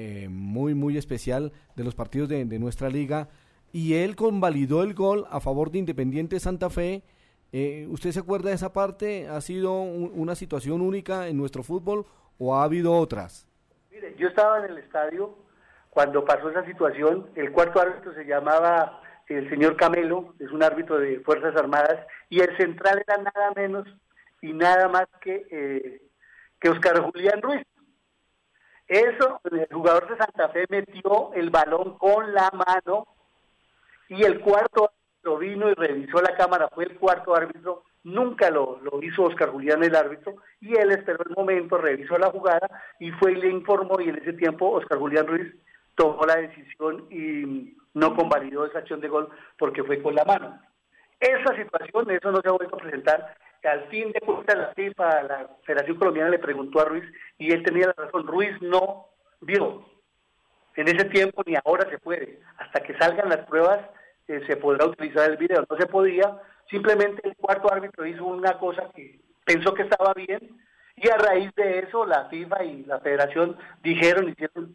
muy especial de los partidos de nuestra liga, y él convalidó el gol a favor de Independiente Santa Fe. ¿Usted se acuerda de esa parte? ¿Ha sido una situación única en nuestro fútbol o ha habido otras? Mire, yo estaba en el estadio cuando pasó esa situación. El cuarto árbitro se llamaba el señor Camelo, es un árbitro de Fuerzas Armadas, y el central era nada menos y nada más que Oscar Julián Ruiz. Eso, el jugador de Santa Fe metió el balón con la mano, y el cuarto árbitro vino y revisó la cámara, fue el cuarto árbitro, nunca lo hizo Oscar Julián el árbitro, y él esperó el momento, revisó la jugada y fue y le informó, y en ese tiempo Oscar Julián Ruiz tomó la decisión y no convalidó esa acción de gol porque fue con la mano. Esa situación, eso no se ha vuelto a presentar. Al fin de cuentas, la FIFA, la Federación Colombiana le preguntó a Ruiz y él tenía la razón. Ruiz no vio. En ese tiempo ni ahora se puede. Hasta que salgan las pruebas se podrá utilizar el video. No se podía. Simplemente el cuarto árbitro hizo una cosa que pensó que estaba bien y a raíz de eso la FIFA y la Federación hicieron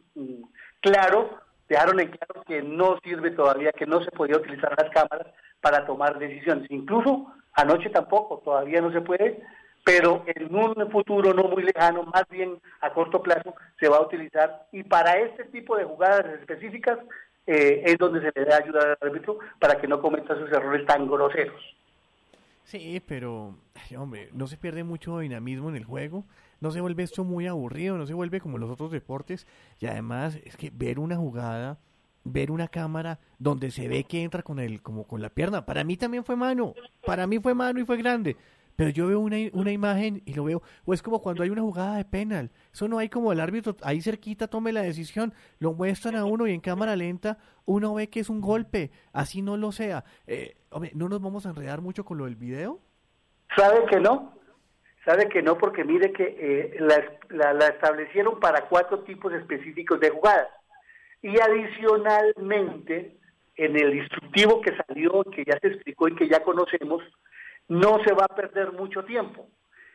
claro, dejaron en claro que no sirve todavía, que no se podía utilizar las cámaras para tomar decisiones. Incluso anoche tampoco, todavía no se puede, pero en un futuro no muy lejano, más bien a corto plazo, se va a utilizar. Y para este tipo de jugadas específicas es donde se le da ayuda al árbitro para que no cometa esos errores tan groseros. Sí, pero, hombre, no se pierde mucho dinamismo en el juego, no se vuelve esto muy aburrido, no se vuelve como los otros deportes, y además es que ver una jugada, ver una cámara donde se ve que entra como con la pierna, para mí también fue mano y fue grande, pero yo veo una imagen y lo veo, o es como cuando hay una jugada de penal, eso no hay como el árbitro ahí cerquita tome la decisión, lo muestran a uno y en cámara lenta uno ve que es un golpe, así no lo sea. Hombre, ¿no nos vamos a enredar mucho con lo del video? ¿Sabe que no? Porque mire que la establecieron para 4 tipos específicos de jugadas. Y adicionalmente, en el instructivo que salió, que ya se explicó y que ya conocemos, no se va a perder mucho tiempo.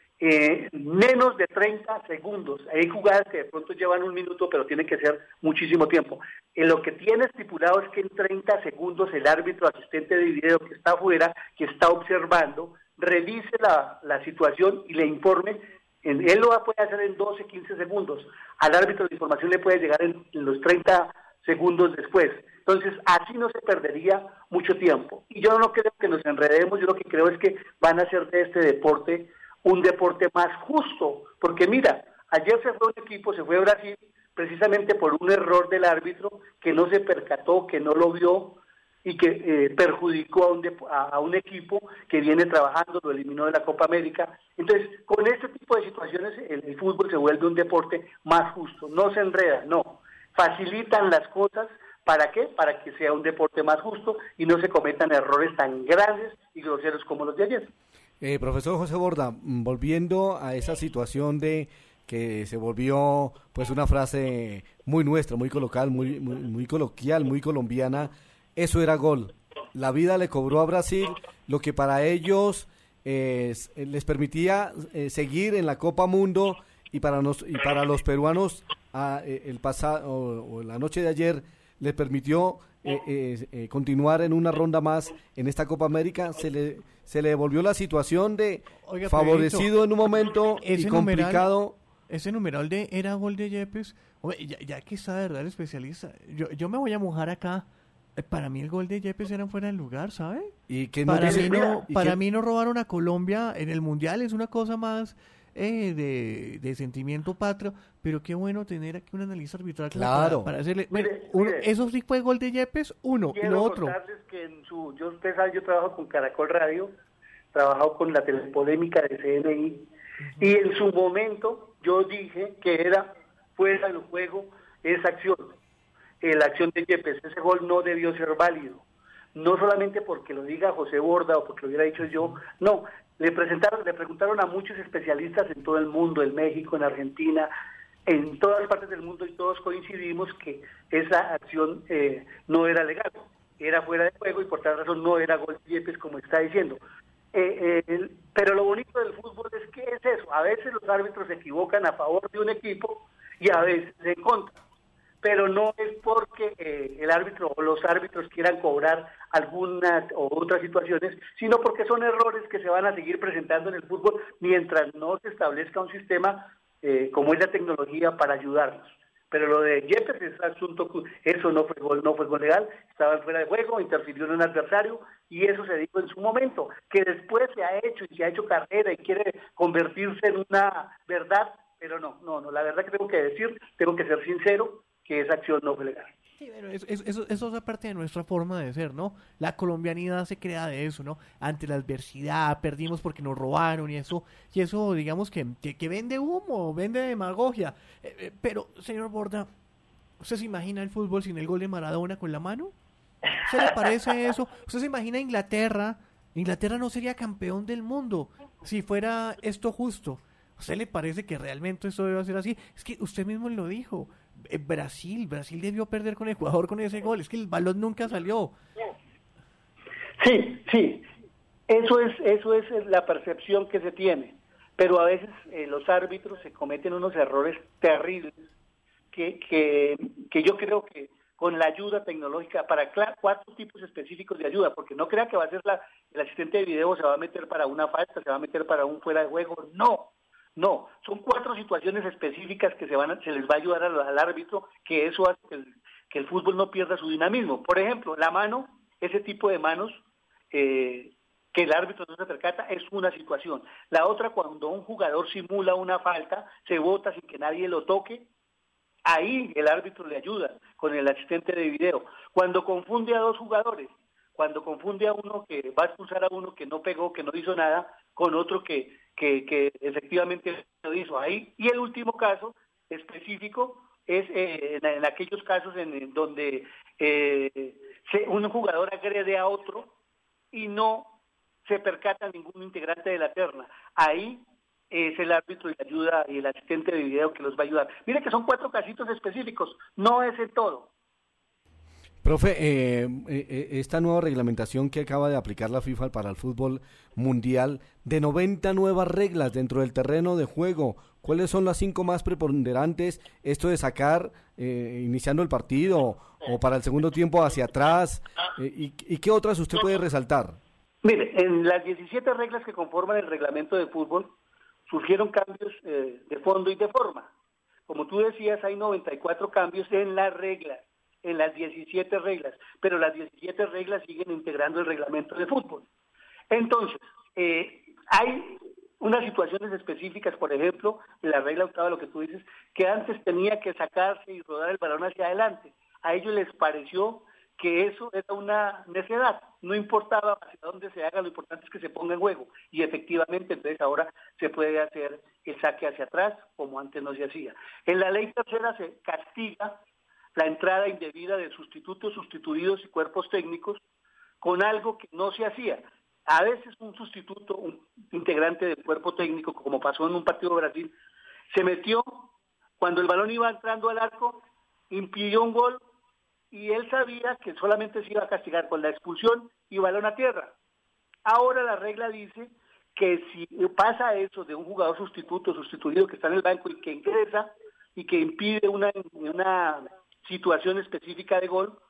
Menos de 30 segundos. Hay jugadas que de pronto llevan 1 minuto, pero tiene que ser muchísimo tiempo. Lo que tiene estipulado es que en 30 segundos el árbitro asistente de video que está afuera, que está observando, revise la situación y le informe. Él lo puede hacer en 12, 15 segundos. Al árbitro de información le puede llegar en los 30 segundos después. Entonces, así no se perdería mucho tiempo. Y yo no creo que nos enredemos, yo lo que creo es que van a hacer de este deporte un deporte más justo. Porque mira, ayer se fue un equipo, se fue a Brasil, precisamente por un error del árbitro que no se percató, que no lo vio y que perjudicó a un equipo que viene trabajando, lo eliminó de la Copa América. Entonces, con este tipo de situaciones, el fútbol se vuelve un deporte más justo, no se enreda, no. Facilitan las cosas, ¿para qué? Para que sea un deporte más justo y no se cometan errores tan grandes y groseros como los de ayer. Profesor José Borda, volviendo a esa situación de que se volvió pues una frase muy nuestra, muy coloquial, muy coloquial, muy colombiana, eso era gol. La vida le cobró a Brasil lo que para ellos les permitía seguir en la Copa Mundo y para los peruanos el pasado o la noche de ayer les permitió continuar en una ronda más en esta Copa América. Se le devolvió la situación de favorecido en un momento y complicado. Ese numeral de era gol de Yepes, ya que está de verdad el especialista, yo me voy a mojar acá. Para mí el gol de Yepes era fuera del lugar, ¿sabe? ¿Y que para mí no robaron a Colombia en el Mundial, es una cosa más de sentimiento patrio, pero qué bueno tener aquí un analista arbitral claro. para hacerle... Mire. Eso sí fue gol de Yepes, uno, y lo otro. Quiero contarles que usted sabe, yo trabajo con Caracol Radio, trabajo con la telepolémica de CNI, y en su momento yo dije que era fuera del juego esa acción. La acción de Yepes, ese gol no debió ser válido, no solamente porque lo diga José Borda o porque lo hubiera dicho yo, no, le preguntaron a muchos especialistas en todo el mundo, en México, en Argentina, en todas partes del mundo y todos coincidimos que esa acción no era legal, era fuera de juego y por tal razón no era gol de Yepes como está diciendo. Pero lo bonito del fútbol es que es eso, a veces los árbitros se equivocan a favor de un equipo y a veces en contra. Pero no es porque el árbitro o los árbitros quieran cobrar algunas o otras situaciones, sino porque son errores que se van a seguir presentando en el fútbol mientras no se establezca un sistema como es la tecnología para ayudarnos. Pero lo de Yepes es asunto, eso no fue gol legal, estaba fuera de juego, interfirió en un adversario y eso se dijo en su momento, que después se ha hecho carrera y quiere convertirse en una verdad, pero no, la verdad que tengo que ser sincero, que esa acción no fue legal. Sí, bueno, eso es parte de nuestra forma de ser, ¿no? La colombianidad se crea de eso, ¿no? Ante la adversidad, perdimos porque nos robaron y eso digamos que vende humo, vende demagogia. Pero, señor Borda, ¿Usted se imagina el fútbol sin el gol de Maradona con la mano? ¿Usted le parece eso? ¿Usted se imagina Inglaterra? Inglaterra no sería campeón del mundo si fuera esto justo. ¿A usted le parece que realmente esto debe ser así? Es que usted mismo lo dijo. Brasil debió perder con Ecuador con ese gol. Es que el balón nunca salió. Sí. Eso es la percepción que se tiene. Pero a veces los árbitros se cometen unos errores terribles que yo creo que con la ayuda tecnológica, para 4 tipos específicos de ayuda, porque no crea que va a ser el asistente de video se va a meter para una falta, se va a meter para un fuera de juego, no, son 4 situaciones específicas que se les va a ayudar al árbitro, que eso hace que el fútbol no pierda su dinamismo. Por ejemplo, la mano, ese tipo de manos que el árbitro no se percata, es una situación. La otra, cuando un jugador simula una falta, se bota sin que nadie lo toque, ahí el árbitro le ayuda con el asistente de video. Cuando confunde a 2 jugadores, cuando confunde a uno que va a expulsar a uno que no pegó, que no hizo nada, con otro que efectivamente lo hizo ahí. Y el último caso específico es en aquellos casos en donde un jugador agrede a otro y no se percata ningún integrante de la terna. Ahí es el árbitro y la ayuda y el asistente de video que los va a ayudar. Mire que son 4 casitos específicos, no es en todo. Profe, esta nueva reglamentación que acaba de aplicar la FIFA para el fútbol mundial, de 90 nuevas reglas dentro del terreno de juego, ¿cuáles son las 5 más preponderantes? Esto de sacar, iniciando el partido, o para el segundo tiempo hacia atrás, ¿y qué otras usted puede resaltar? Mire, en las 17 reglas que conforman el reglamento de fútbol, surgieron cambios de fondo y de forma. Como tú decías, hay 94 cambios en las reglas, en las 17 reglas, pero las 17 reglas siguen integrando el reglamento de fútbol. Entonces, hay unas situaciones específicas, por ejemplo, en la regla 8, lo que tú dices, que antes tenía que sacarse y rodar el balón hacia adelante. A ellos les pareció que eso era una necedad, no importaba hacia dónde se haga, lo importante es que se ponga en juego, y efectivamente entonces ahora se puede hacer el saque hacia atrás, como antes no se hacía. En la ley tercera se castiga la entrada indebida de sustitutos, sustituidos y cuerpos técnicos con algo que no se hacía. A veces un sustituto, un integrante del cuerpo técnico, como pasó en un partido de Brasil, se metió cuando el balón iba entrando al arco, impidió un gol, y él sabía que solamente se iba a castigar con la expulsión y balón a tierra. Ahora la regla dice que si pasa eso de un jugador sustituido que está en el banco y que ingresa y que impide una situación específica de gol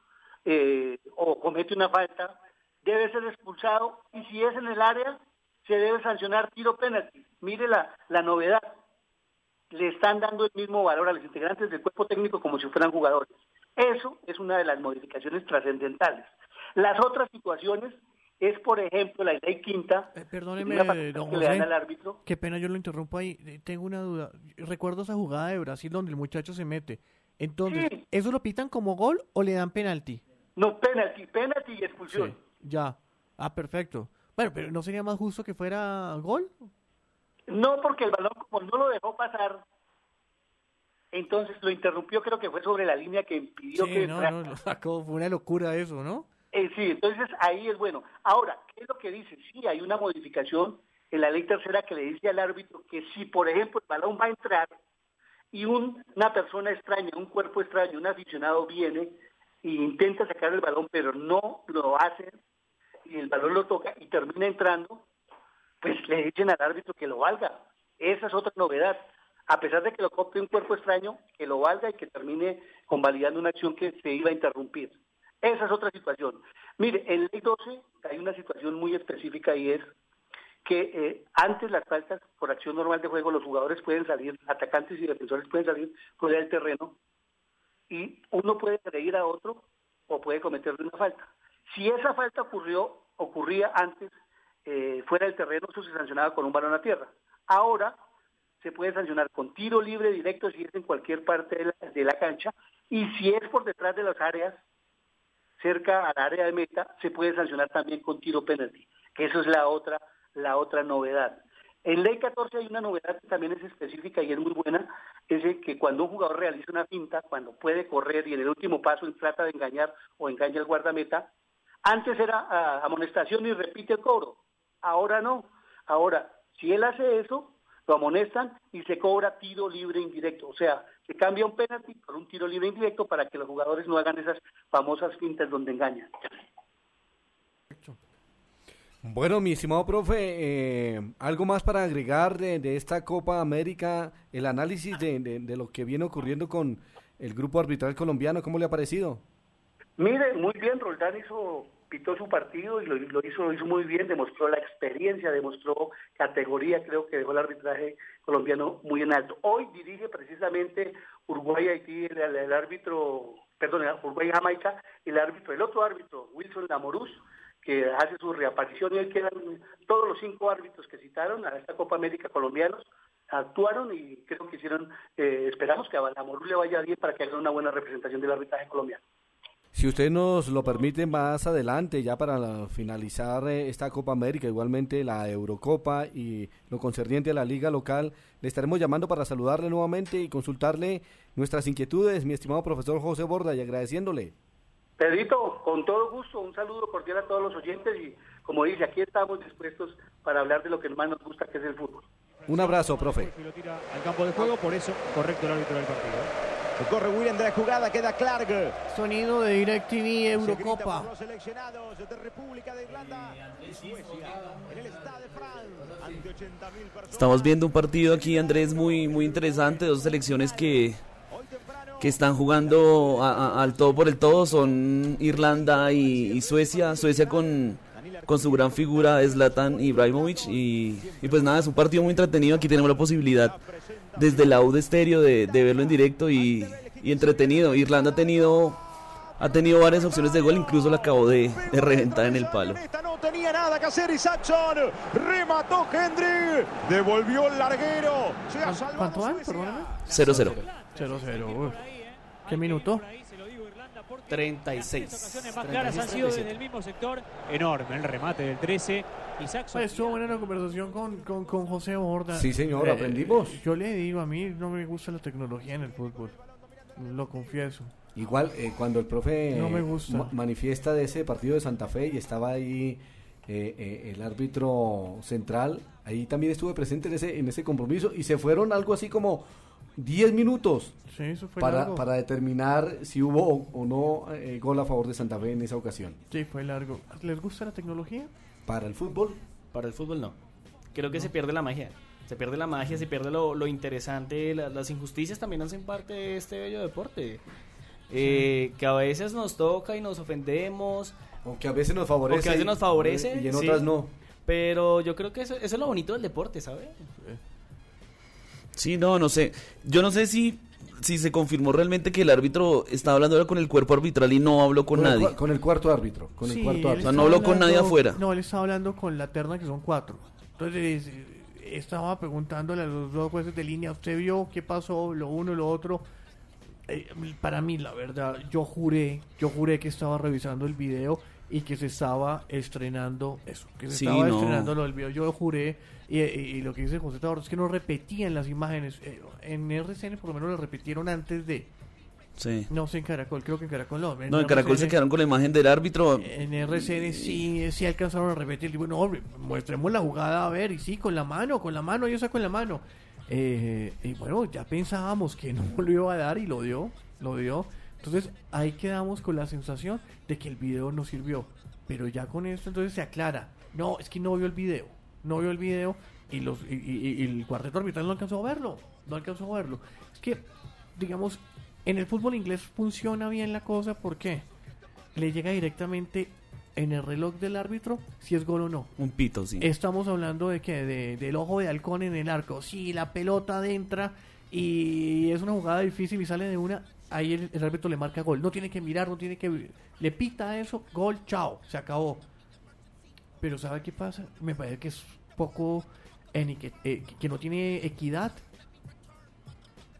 o comete una falta, debe ser expulsado, y si es en el área se debe sancionar tiro penalti. Mire la novedad, le están dando el mismo valor a los integrantes del cuerpo técnico como si fueran jugadores. Eso es una de las modificaciones trascendentales. Las otras situaciones es, por ejemplo, la ley quinta, perdóneme, don que le dan al José, árbitro. qué pena, yo lo interrumpo ahí. Tengo una duda. Recuerdo esa jugada de Brasil donde el muchacho se mete. Entonces, Sí. ¿eso lo pitan como gol o le dan penalti? No, penalti y expulsión. Sí, ya. Ah, perfecto. Bueno, pero ¿no sería más justo que fuera gol? No, porque el balón, como no lo dejó pasar, entonces lo interrumpió, creo que fue sobre la línea que impidió que entrara. lo sacó, fue una locura eso, ¿no? Sí, entonces ahí es bueno. Ahora, ¿qué es lo que dice? Sí, hay una modificación en la ley tercera que le dice al árbitro que si, por ejemplo, el balón va a entrar y una persona extraña, un cuerpo extraño, un aficionado viene e intenta sacar el balón, pero no lo hace, y el balón lo toca y termina entrando, pues le dicen al árbitro que lo valga. Esa es otra novedad. A pesar de que lo copie un cuerpo extraño, que lo valga y que termine convalidando una acción que se iba a interrumpir. Esa es otra situación. Mire, en ley 12 hay una situación muy específica, y es que antes las faltas por acción normal de juego, los jugadores pueden salir, atacantes y defensores pueden salir fuera del terreno, y uno puede agredir a otro o puede cometerle una falta. Si esa falta ocurría antes fuera del terreno, eso se sancionaba con un balón a tierra. Ahora se puede sancionar con tiro libre directo si es en cualquier parte de la cancha, y si es por detrás de las áreas, cerca al área de meta, se puede sancionar también con tiro penalti, que eso es la otra novedad. En Ley 14 hay una novedad que también es específica y es muy buena, es el que cuando un jugador realiza una finta, cuando puede correr y en el último paso trata de engañar o engaña al guardameta, antes era amonestación y repite el cobro, ahora no. Ahora, si él hace eso, lo amonestan y se cobra tiro libre indirecto, o sea, se cambia un penalti por un tiro libre indirecto para que los jugadores no hagan esas famosas fintas donde engañan. Bueno, mi estimado profe, algo más para agregar de esta Copa América, el análisis de lo que viene ocurriendo con el grupo arbitral colombiano, ¿cómo le ha parecido? Mire, muy bien, Roldán pitó su partido y lo hizo muy bien, demostró la experiencia, demostró categoría, creo que dejó el arbitraje colombiano muy en alto. Hoy dirige precisamente Uruguay-Haití, el árbitro, perdón, Uruguay-Jamaica, el otro árbitro, Wilson Lamorús, que hace su reaparición y él quedan todos los 5 árbitros que citaron a esta Copa América colombianos, actuaron y creo que hicieron, esperamos que a Lamorús le vaya bien para que haga una buena representación del arbitraje colombiano. Si usted nos lo permite más adelante, ya para finalizar esta Copa América, igualmente la Eurocopa y lo concerniente a la liga local, le estaremos llamando para saludarle nuevamente y consultarle nuestras inquietudes, mi estimado profesor José Borda, y agradeciéndole. Pedrito, con todo gusto, un saludo cordial a todos los oyentes y como dice, aquí estamos dispuestos para hablar de lo que más nos gusta, que es el fútbol. Un abrazo, profe. Lo tira al campo de juego, por eso correcto el árbitro del partido. Corre William de la jugada, queda Clark. Sonido de DirecTV Eurocopa. Los seleccionados de República de Irlanda y Suecia en el Stade de France ante 80.000 personas. Estamos viendo un partido aquí, Andrés, muy interesante, dos selecciones que están jugando al todo por el todo, son Irlanda y Suecia. Suecia con su gran figura Zlatan Ibrahimovic y pues nada, es un partido muy entretenido. Aquí tenemos la posibilidad desde la UD Stereo de verlo en directo y entretenido. Irlanda ha tenido varias opciones de gol, incluso la acabó de reventar en el palo. No tenía nada que hacer y Saxon remató Hendry, devolvió el larguero. ¿Cuánto van? Perdóname. 0-0. 0-0. ¿Qué minuto? 36. Más claras han sido desde el mismo sector. Enorme el remate del 13. Pues estuvo buena la conversación con José Borda. Sí, señor, aprendimos. Yo le digo, a mí no me gusta la tecnología en el fútbol. Lo confieso. Igual, cuando el profe no me gusta. Manifiesta de ese partido de Santa Fe y estaba ahí el árbitro central, ahí también estuve presente en ese compromiso y se fueron algo así como 10 minutos sí, eso fue para determinar si hubo o no gol a favor de Santa Fe en esa ocasión. Sí, fue largo. ¿Les gusta la tecnología? Para el fútbol. Para el fútbol no. Creo que se pierde la magia. Se pierde la magia, se pierde lo interesante. Las injusticias también hacen parte de este bello deporte. Que a veces nos toca y nos ofendemos. O que a veces nos favorece. Y en otras no. Pero yo creo que eso es lo bonito del deporte, ¿sabes? Sí, no sé. Yo no sé si se confirmó realmente que el árbitro estaba hablando ahora con el cuerpo arbitral y no habló con nadie. Con el cuarto árbitro. O sea, no habló con nadie afuera. No, él estaba hablando con la terna, que son 4. Entonces estaba preguntándole a los 2 jueces de línea, ¿usted vio qué pasó? Lo uno, lo otro. Para mí, la verdad, yo juré que estaba revisando el video y que se estaba estrenando eso, estrenando lo del video. Yo juré, y lo que dice José Tabarro es que no repetían las imágenes. En RCN por lo menos lo repitieron antes de. Sí. No sé, en Caracol, creo que en Caracol no. En Caracol RCN, se quedaron con la imagen del árbitro. En RCN sí alcanzaron a repetir. Digo, no, muestremos la jugada, a ver, y sí, con la mano, yo saco en la mano. Y bueno, ya pensábamos que no lo iba a dar y lo dio. Entonces ahí quedamos con la sensación de que el video no sirvió. Pero ya con esto entonces se aclara. No, es que no vio el video y el cuarteto arbitral no alcanzó a verlo. Es que, digamos, en el fútbol inglés funciona bien la cosa porque le llega directamente en el reloj del árbitro si es gol o no. Un pito, sí. Estamos hablando de que del ojo de halcón en el arco. Si la pelota entra y es una jugada difícil y sale de una, ahí el árbitro le marca gol. No tiene que mirar, le pita eso, gol, chao, se acabó. Pero ¿sabe qué pasa? Me parece que es poco que no tiene equidad.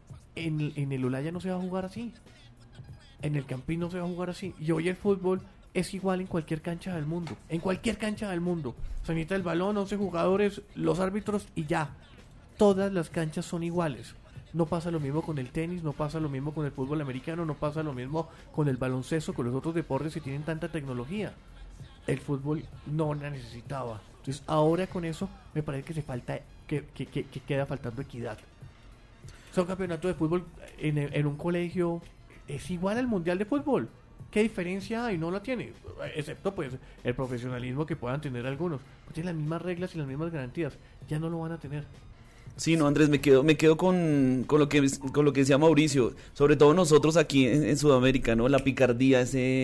En el Olaya no se va a jugar así. En el Campín no se va a jugar así. Y hoy el fútbol es igual en cualquier cancha del mundo. En cualquier cancha del mundo. Se necesita el balón, 11 jugadores, los árbitros y ya. Todas las canchas son iguales. No pasa lo mismo con el tenis, no pasa lo mismo con el fútbol americano, no pasa lo mismo con el baloncesto, con los otros deportes que tienen tanta tecnología. El fútbol no la necesitaba. Entonces ahora con eso me parece que se falta que queda faltando equidad. O sea, un campeonato de fútbol en un colegio es igual al mundial de fútbol. ¿Qué diferencia hay? No la tiene, excepto pues el profesionalismo que puedan tener algunos. Pues tienen las mismas reglas y las mismas garantías. Ya no lo van a tener. Sí, no, Andrés, me quedo con lo que decía Mauricio, sobre todo nosotros aquí en Sudamérica, ¿no? La picardía,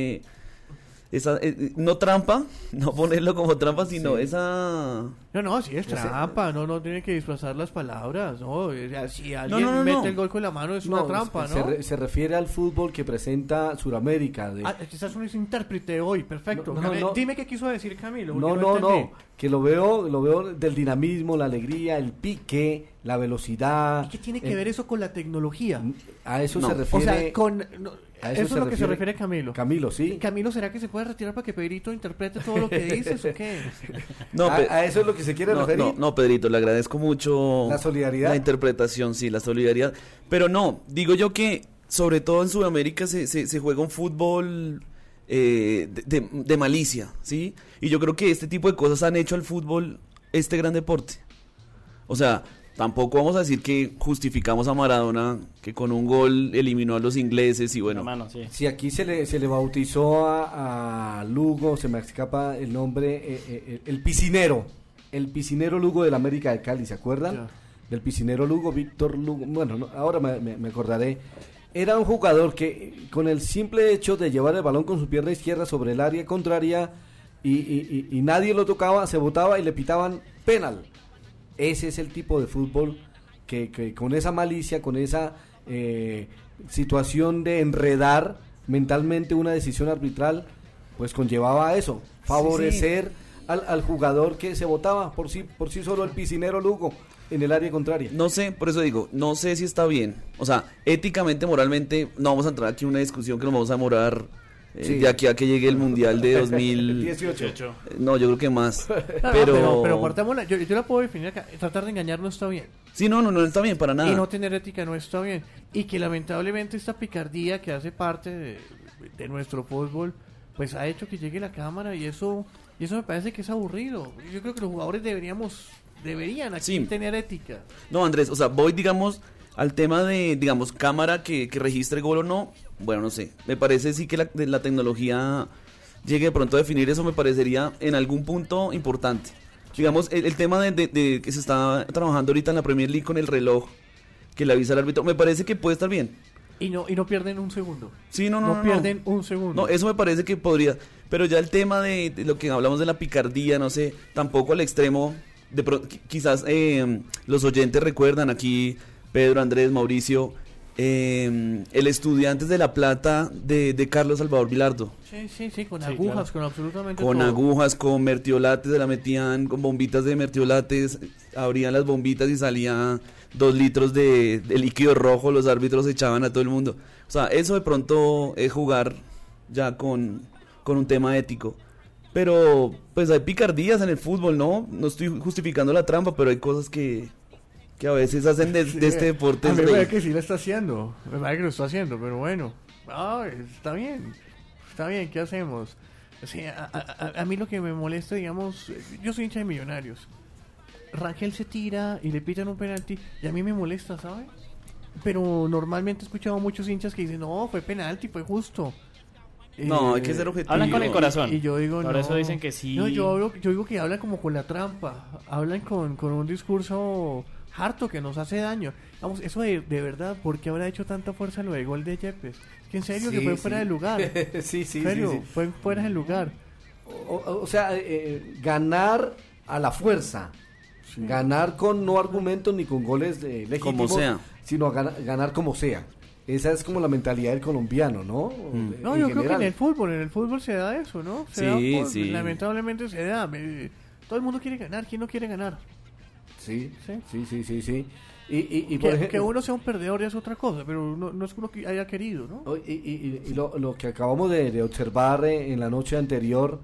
no trampa, no ponerlo como trampa, sino esa... No, sí es trampa, no tiene que disfrazar las palabras, ¿no? Si alguien mete el gol con la mano es una trampa, ¿no? Se refiere al fútbol que presenta Sudamérica. Quizás un intérprete hoy, perfecto. No. Dime qué quiso decir Camilo. No, que lo veo del dinamismo, la alegría, el pique, la velocidad. ¿Y qué tiene que ver eso con la tecnología? A eso se refiere... O sea, eso es lo que se refiere Camilo. Camilo, sí. Camilo, ¿será que se puede retirar para que Pedrito interprete todo lo que dices o qué? No, a eso es lo que se quiere referir. No, Pedrito, le agradezco mucho la solidaridad. La interpretación, sí, la solidaridad. Pero no, digo yo que sobre todo en Sudamérica se juega un fútbol de malicia, ¿sí? Y yo creo que este tipo de cosas han hecho al fútbol este gran deporte. O sea, tampoco vamos a decir que justificamos a Maradona, que con un gol eliminó a los ingleses y bueno. Sí, aquí se le bautizó a Lugo, se me escapa el nombre, el piscinero Lugo del América de Cali, ¿se acuerdan? Yeah. Del piscinero Lugo, Víctor Lugo, bueno, ahora me acordaré. Era un jugador que con el simple hecho de llevar el balón con su pierna izquierda sobre el área contraria y nadie lo tocaba, se botaba y le pitaban penal. Ese es el tipo de fútbol que con esa malicia, con esa situación de enredar mentalmente una decisión arbitral, pues conllevaba a eso, favorecer al jugador que se botaba por sí solo, el piscinero Lugo en el área contraria. No sé, por eso digo, no sé si está bien. O sea, éticamente, moralmente, no vamos a entrar aquí en una discusión que nos vamos a demorar de aquí a que llegue el Mundial de 2018. No, yo creo que más. Pero partámosla, yo la puedo definir acá. Tratar de engañar no está bien. Sí, no está bien para nada. Y no tener ética no está bien. Y que lamentablemente esta picardía que hace parte de nuestro fútbol, pues ha hecho que llegue la cámara y eso me parece que es aburrido. Yo creo que los jugadores deberían aquí tener ética. No, Andrés, o sea, voy, digamos, al tema de, digamos, cámara que registre gol o no. Bueno, no sé, me parece sí que la tecnología llegue de pronto a definir eso, me parecería en algún punto importante. Digamos, el tema de que se está trabajando ahorita en la Premier League con el reloj, que le avisa al árbitro, me parece que puede estar bien. Y no pierden un segundo. Sí, no pierden un segundo. No, eso me parece que podría, pero ya el tema de lo que hablamos de la picardía, no sé, tampoco al extremo, quizás los oyentes recuerdan aquí, Pedro, Andrés, Mauricio, el Estudiantes de La Plata de Carlos Salvador Vilardo. Sí, con agujas, claro. Con absolutamente con todo. Agujas, con mertiolates, se la metían con bombitas de mertiolates, abrían las bombitas y salía 2 litros de líquido rojo, los árbitros echaban a todo el mundo. O sea, eso de pronto es jugar ya con un tema ético. Pero pues hay picardías en el fútbol, ¿no? No estoy justificando la trampa, pero hay cosas que a veces hacen de este deporte. A mí me parece que sí lo está haciendo, pero bueno, está bien, ¿qué hacemos? O sea, a mí lo que me molesta, digamos, yo soy hincha de Millonarios, Rangel se tira y le pitan un penalti y a mí me molesta, ¿sabes? Pero normalmente he escuchado a muchos hinchas que dicen, no, fue penalti, fue justo. No, hay que ser objetivo. Hablan con el corazón. Y yo digo, por eso dicen que sí. No, yo digo que hablan como con la trampa. Hablan con un discurso harto que nos hace daño. Vamos, eso de verdad, ¿por qué habrá hecho tanta fuerza lo del gol de Yepes? Que en serio, que fue fuera de lugar. Sí. Fue fuera de lugar. O sea, ganar a la fuerza. Sí. Ganar con no argumentos ni con goles legítimos, como sea, sino ganar como sea. Esa es como la mentalidad del colombiano, ¿no? No, yo creo que en el fútbol se da eso, ¿no? Sí. Lamentablemente se da. Todo el mundo quiere ganar, ¿quién no quiere ganar? Sí. Sí. Y por ejemplo, que uno sea un perdedor ya es otra cosa, pero no es uno que haya querido, ¿no? Y lo que acabamos de observar en la noche anterior,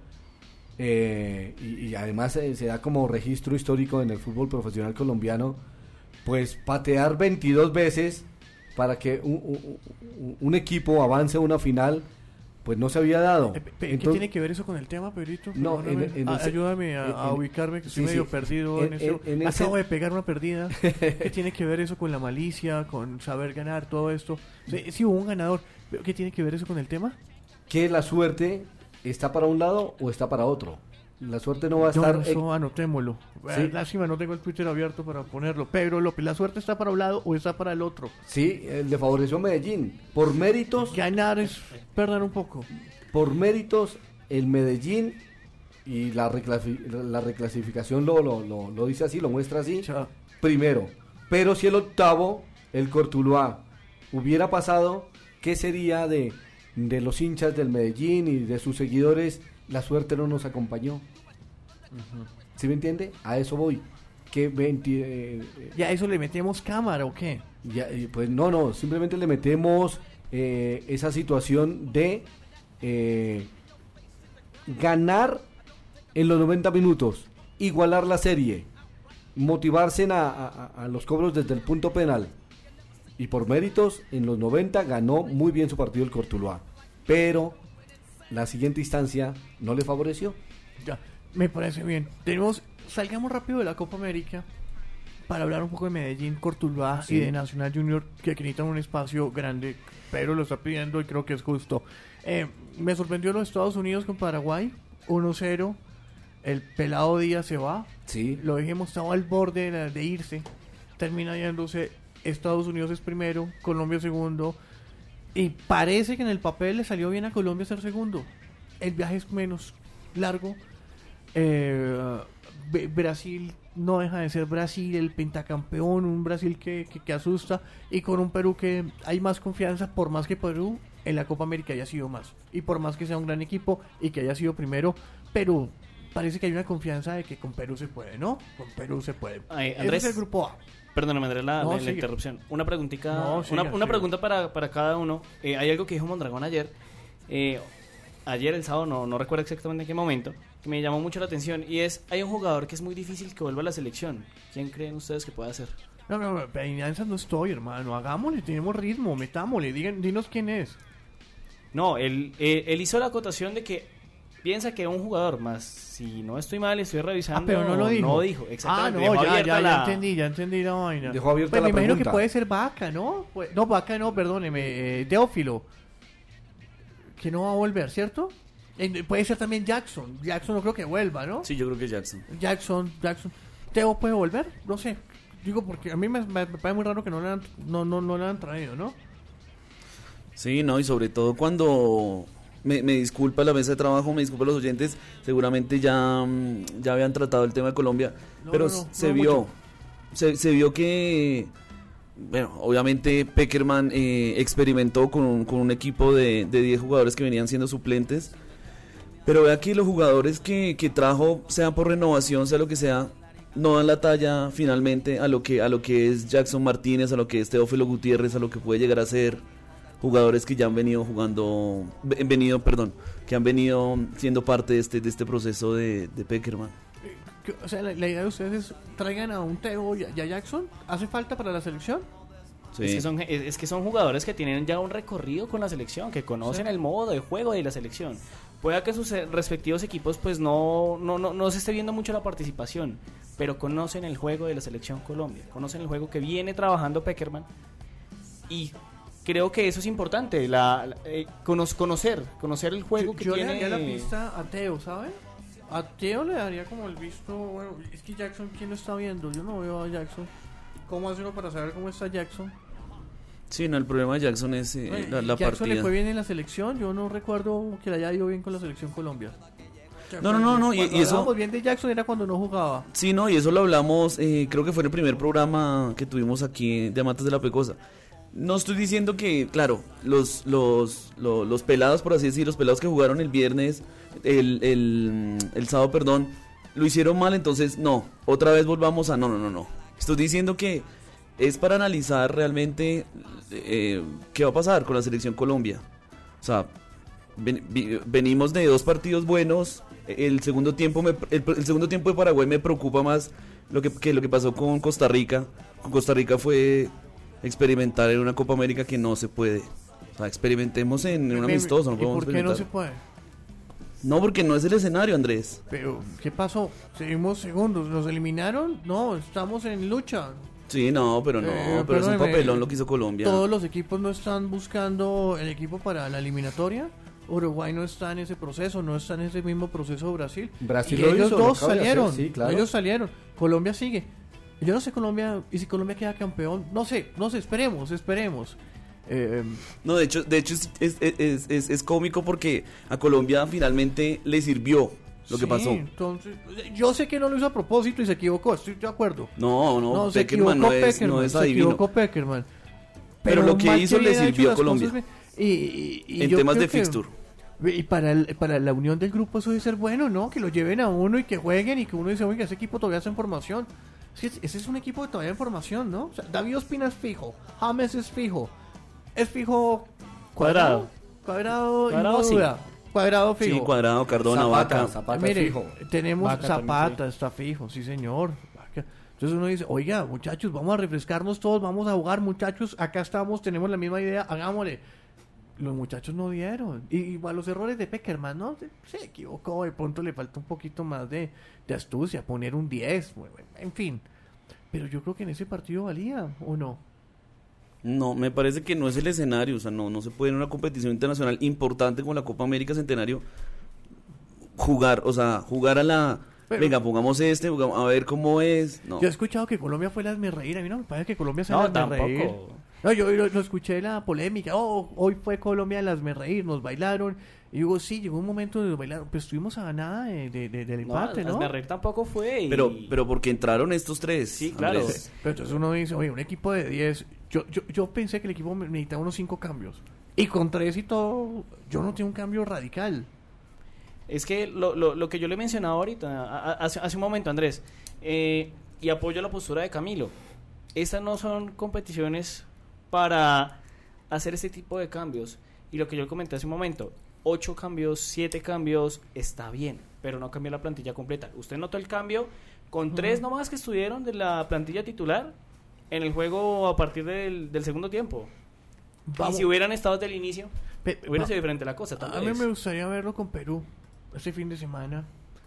y además se da como registro histórico en el fútbol profesional colombiano, pues patear 22 veces para que un equipo avance a una final, pues no se había dado. ¿Qué tiene que ver eso con el tema, Pedrito? No, ayúdame a ubicarme, que estoy medio perdido en eso. Acabo de pegar una perdida. ¿Qué tiene que ver eso con la malicia, con saber ganar, todo esto? Sí, hubo un ganador. ¿Pero qué tiene que ver eso con el tema? Que la suerte está para un lado o está para otro. La suerte no va a estar... Eso anotémoslo. Sí. Lástima, no tengo el Twitter abierto para ponerlo. Pedro López, ¿la suerte está para un lado o está para el otro? Sí, le favoreció a Medellín. Por méritos... Ganar es perder un poco. Por méritos, el Medellín, y la reclasificación lo dice así, lo muestra así. Chao. Primero. Pero si el octavo, el Cortuluá, hubiera pasado, ¿qué sería de los hinchas del Medellín y de sus seguidores? La suerte no nos acompañó. ¿Sí me entiende? A eso voy. ¿Ya a eso le metemos cámara o qué? Pues no, simplemente le metemos esa situación de ganar en los 90 minutos, igualar la serie, motivarse a los cobros desde el punto penal. Y por méritos, en los 90 ganó muy bien su partido el Cortuluá. Pero la siguiente instancia no le favoreció. Ya, me parece bien. Salgamos rápido de la Copa América para hablar un poco de Medellín, Cortuluá y de Nacional Junior, que necesitan un espacio grande, pero lo está pidiendo y creo que es justo. Me sorprendió los Estados Unidos con Paraguay, 1-0. El pelado Díaz se va. Sí. Lo dijimos, estaba al borde de irse. Termina yéndose. Estados Unidos es primero, Colombia segundo. Y parece que en el papel le salió bien a Colombia ser segundo. El viaje es menos largo. Brasil no deja de ser Brasil, el pentacampeón, un Brasil que asusta, y con un Perú que hay más confianza, por más que Perú en la Copa América haya sido más, y por más que sea un gran equipo y que haya sido primero, pero parece que hay una confianza de que con Perú se puede, ¿no? Con Perú se puede. Andrés, ese es el grupo A. Perdóname, Andrés, la interrupción. Una preguntita, una pregunta para cada uno. Hay algo que dijo Mondragón ayer. Ayer, el sábado, no recuerdo exactamente en qué momento, que me llamó mucho la atención. Y hay un jugador que es muy difícil que vuelva a la selección. ¿Quién creen ustedes que puede hacer? No, peinanza no estoy, hermano. Hagámosle, tenemos ritmo, metámosle. Dinos quién es. No, él hizo la acotación de que piensa que es un jugador más. Si no estoy mal, estoy revisando. Pero no lo dijo. No dijo, exactamente. Ya entendí la vaina. Dejó abierta pues la me pregunta. imagino que puede ser Vaca, ¿no? No, Vaca no, perdóneme. Teófilo. Que no va a volver, ¿cierto? Puede ser también Jackson. Jackson no creo que vuelva, ¿no? Sí, yo creo que Jackson. Jackson. ¿Teo puede volver? No sé. Digo, porque a mí me parece muy raro que no le han traído, ¿no? Sí, no, y sobre todo cuando... Me disculpa la mesa de trabajo, me disculpa los oyentes, seguramente ya habían tratado el tema de Colombia, pero se vio que, bueno, obviamente Pekerman experimentó con un equipo de 10 jugadores que venían siendo suplentes, pero ve aquí los jugadores que trajo, sea por renovación, sea lo que sea, no dan la talla finalmente a lo que es Jackson Martínez, a lo que es Teófilo Gutiérrez, a lo que puede llegar a ser jugadores que ya han venido que han venido siendo parte de este proceso de Pekerman. O sea, la idea de ustedes es traigan a un Teo y a Jackson. ¿Hace falta para la selección? Sí. Es que son jugadores que tienen ya un recorrido con la selección, que conocen el modo de juego de la selección. Puede que sus respectivos equipos pues no se esté viendo mucho la participación, pero conocen el juego de la selección Colombia, conocen el juego que viene trabajando Pekerman, y creo que eso es importante, conocer el juego que yo tiene. Yo le daría la pista a Teo, ¿saben? A Teo le daría como el visto. Bueno, es que Jackson, ¿quién lo está viendo? Yo no veo a Jackson. ¿Cómo hace uno para saber cómo está Jackson? Sí, no, el problema de Jackson es la Jackson partida. le fue bien en la selección. Yo no recuerdo que le haya ido bien con la selección Colombia. No, y eso... Hablábamos bien de Jackson era cuando no jugaba. Sí, no, y eso lo hablamos, creo que fue en el primer programa que tuvimos aquí de Amantes de la Pecosa. No estoy diciendo que, claro, los pelados, por así decir, los pelados que jugaron el viernes, el sábado, perdón, lo hicieron mal, entonces no, otra vez volvamos a no. Estoy diciendo que es para analizar realmente qué va a pasar con la selección Colombia. O sea, venimos de 2 partidos buenos. El segundo tiempo el segundo tiempo de Paraguay me preocupa más que lo que pasó con Costa Rica. Con Costa Rica fue experimentar en una Copa América que no se puede. O sea, experimentemos en un amistoso. No podemos ¿Por qué no se puede? No, porque no es el escenario, Andrés. Pero, ¿qué pasó? Seguimos segundos. ¿Nos eliminaron? No, estamos en lucha. Sí, no, pero es un papelón lo que hizo Colombia. Todos los equipos no están buscando el equipo para la eliminatoria. Uruguay no está en ese proceso, no está en ese mismo proceso de Brasil. Brasil y lo ellos hizo, dos salieron. Sí, claro. Ellos salieron. Colombia sigue. Yo no sé Colombia, y si Colombia queda campeón, no sé, esperemos. No, de hecho es cómico porque a Colombia finalmente le sirvió lo que pasó. Entonces, yo sé que no lo hizo a propósito y se equivocó, estoy de acuerdo. No, se Peckerman equivocó no es se adivino. equivocó Peckerman. Pero lo que mal hizo le bien ha hecho sirvió a las Colombia. cosas bien. Y En yo temas creo de fixture. Y para la unión del grupo eso debe ser bueno, ¿no? Que lo lleven a uno y que jueguen y que uno dice, oiga, ese equipo todavía está en formación. Ese es un equipo todavía en formación, ¿no? O sea, David Ospina es fijo, James es fijo Cuadrado. Cuadrado, Cuadrado, sí. Cuadrado fijo. Sí, Cuadrado, Cardona, Vaca. Zapata Mire, fijo. tenemos Vaca Zapata, también, está fijo, sí señor. Vaca. Entonces uno dice, oiga, muchachos, vamos a refrescarnos todos, vamos a jugar, muchachos, acá estamos, tenemos la misma idea, hagámosle. Los muchachos no dieron. Y igual los errores de Peckerman, ¿no? Se equivocó, de pronto le falta un poquito más de astucia, poner un 10, en fin. Pero yo creo que en ese partido valía, ¿o no? No, me parece que no es el escenario. O sea, no se puede en una competición internacional importante como la Copa América Centenario jugar a la... Pero, venga, pongamos a ver cómo es. No. Yo he escuchado que Colombia fue el hazmerreír. A mí no me parece que Colombia sea el hazmerreír. Tampoco. No, yo lo escuché la polémica. Hoy fue Colombia el hazmerreír, nos bailaron. Y digo, sí, llegó un momento donde nos bailaron. Pero estuvimos a nada del empate, ¿no? Hazmerreír tampoco fue. Pero porque entraron estos 3. Sí, claro. Andrés. Pero entonces uno dice, oye, un equipo de 10. Yo pensé que el equipo necesitaba unos 5 cambios. Y con 3 y todo, yo no tengo un cambio radical. Es que lo que yo le mencionaba ahorita, hace un momento, Andrés, y apoyo la postura de Camilo. Estas no son competiciones para hacer este tipo de cambios. Y lo que yo comenté hace un momento, 8 cambios, 7 cambios, está bien, pero no cambió la plantilla completa. ¿Usted notó el cambio con 3 nomás que estuvieron de la plantilla titular en el juego a partir del segundo tiempo? Vamos. Y si hubieran estado desde el inicio, hubiera sido diferente la cosa. A mí me gustaría verlo con Perú este fin de semana.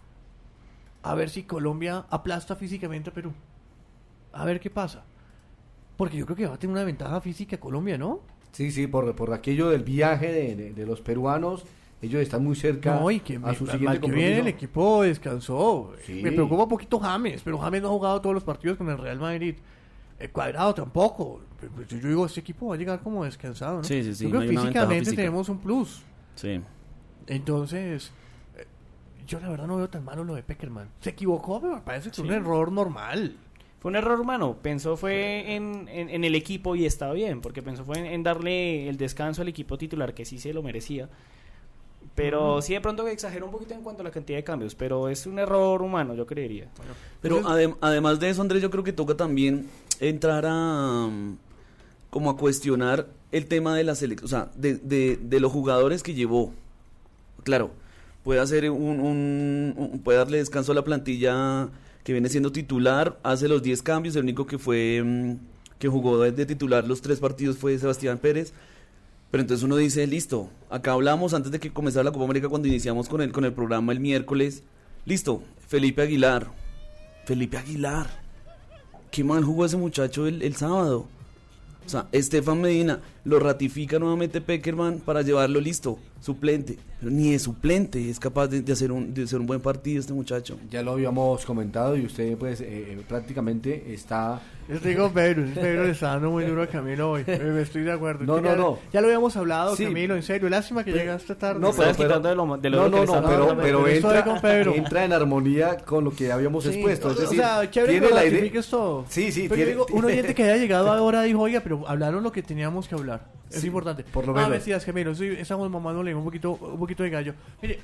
A ver si Colombia aplasta físicamente a Perú. A ver qué pasa. Porque yo creo que va a tener una ventaja física Colombia, ¿no? Sí, por aquello del viaje de los peruanos. Ellos están muy cerca No, y que a su mal siguiente que bien compromiso. el equipo descansó. Sí. Me preocupa un poquito James, pero James no ha jugado todos los partidos con el Real Madrid. Cuadrado tampoco. Pues yo digo, este equipo va a llegar como descansado, ¿no? Sí. Yo creo no que hay una ventaja físicamente física. tenemos un plus. Sí. Entonces, yo la verdad no veo tan malo lo de Peckerman. Se equivocó, pero me parece que es un Sí. error normal. Fue un error humano, pensó fue en el equipo y estaba bien, porque pensó fue en darle el descanso al equipo titular, que sí se lo merecía, pero sí de pronto exageró un poquito en cuanto a la cantidad de cambios, pero es un error humano, yo creería. Pero Entonces- además de eso, Andrés, yo creo que toca también entrar como a cuestionar el tema de la selección, o sea, de los jugadores que llevó. Claro, puede hacer puede darle descanso a la plantilla que viene siendo titular, hace los 10 cambios, el único que jugó de titular los 3 partidos fue Sebastián Pérez. Pero entonces uno dice, listo, acá hablamos antes de que comenzara la Copa América cuando iniciamos con el programa el miércoles. Listo, Felipe Aguilar. Qué mal jugó ese muchacho el sábado. O sea, Estefan Medina lo ratifica nuevamente Peckerman para llevarlo listo, suplente. Pero ni de suplente es capaz de hacer un buen partido este muchacho. Ya lo habíamos comentado y usted pues prácticamente está... Yo digo, Pedro le está dando muy duro a Camilo hoy. Estoy de acuerdo. No, Es que no. Ya lo habíamos hablado, Sí. Camilo, en serio. Lástima que llegaste tarde. No, Estás quitando de lo que le estaba dando. pero estoy con Pedro. entra en armonía con lo que habíamos Sí, expuesto. Es decir, o sea, chévere que tiene lo la idea... ratifiques todo. Sí, Pero yo digo, un oyente que haya llegado ahora dijo, oiga, pero hablaron lo que teníamos que hablar. hablar. Es importante. Por lo menos. Mesías Gemelo, sí, estamos mamándole un poquito de gallo. Mire,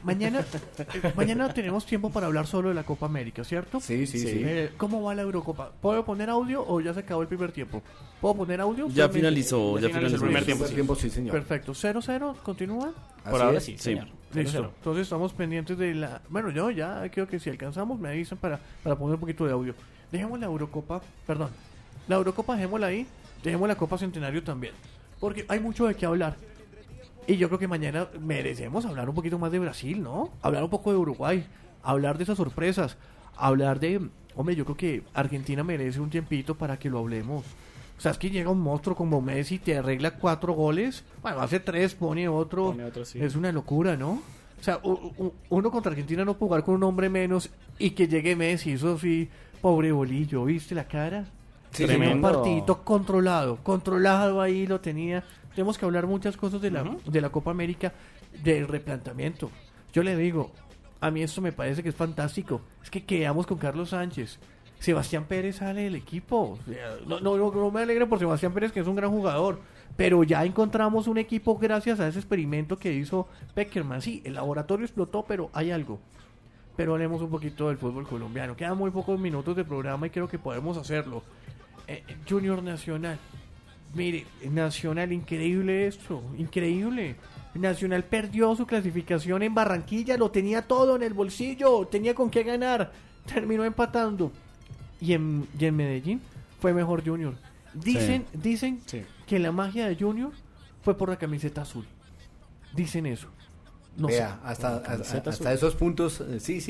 mañana tenemos tiempo para hablar solo de la Copa América, ¿cierto? Sí. ¿Cómo va la Eurocopa? ¿Puedo poner audio o ya se acabó el primer tiempo? ¿Puedo poner audio? Ya finalizó el primer tiempo. Sí, señor. Perfecto. 0-0, ¿continúa? Por ahora es. sí, señor. Listo. Entonces estamos pendientes de la... Bueno, yo ya creo que si alcanzamos me avisan para poner un poquito de audio. Dejemos la Eurocopa, perdón. La Eurocopa dejémosla ahí, dejemos la Copa Centenario también. Porque hay mucho de qué hablar. Y yo creo que mañana merecemos hablar un poquito más de Brasil, ¿no? Hablar un poco de Uruguay, hablar de esas sorpresas, hablar de... Hombre, yo creo que Argentina merece un tiempito para que lo hablemos. O sea, es que llega un monstruo como Messi, te arregla 4 goles, bueno, hace 3, pone otro sí. Es una locura, ¿no? O sea, uno contra Argentina no puede jugar con un hombre menos y que llegue Messi, eso sí, pobre bolillo, ¿viste la cara? Sí, un partidito controlado ahí lo tenía. Tenemos que hablar muchas cosas de la Copa América, del replanteamiento. Yo le digo, a mí esto me parece que es fantástico. Es que quedamos con Carlos Sánchez. Sebastián Pérez sale del equipo. O sea, no me alegra por Sebastián Pérez, que es un gran jugador. Pero ya encontramos un equipo gracias a ese experimento que hizo Peckerman. Sí, el laboratorio explotó, pero hay algo. Pero hablemos un poquito del fútbol colombiano. Quedan muy pocos minutos de programa y creo que podemos hacerlo. Junior Nacional. Mire, Nacional, increíble esto. Increíble. Nacional perdió su clasificación en Barranquilla. Lo tenía todo en el bolsillo. Tenía con qué ganar. Terminó empatando. Y en Medellín fue mejor Junior. Dicen que la magia de Junior fue por la camiseta azul. Dicen eso. No Vea, sé. hasta esos puntos, sí,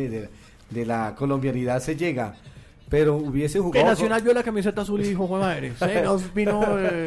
de la colombianidad se llega. Pero hubiese jugado... Que Nacional vio la camiseta azul y dijo, "Jue madre, nos vino...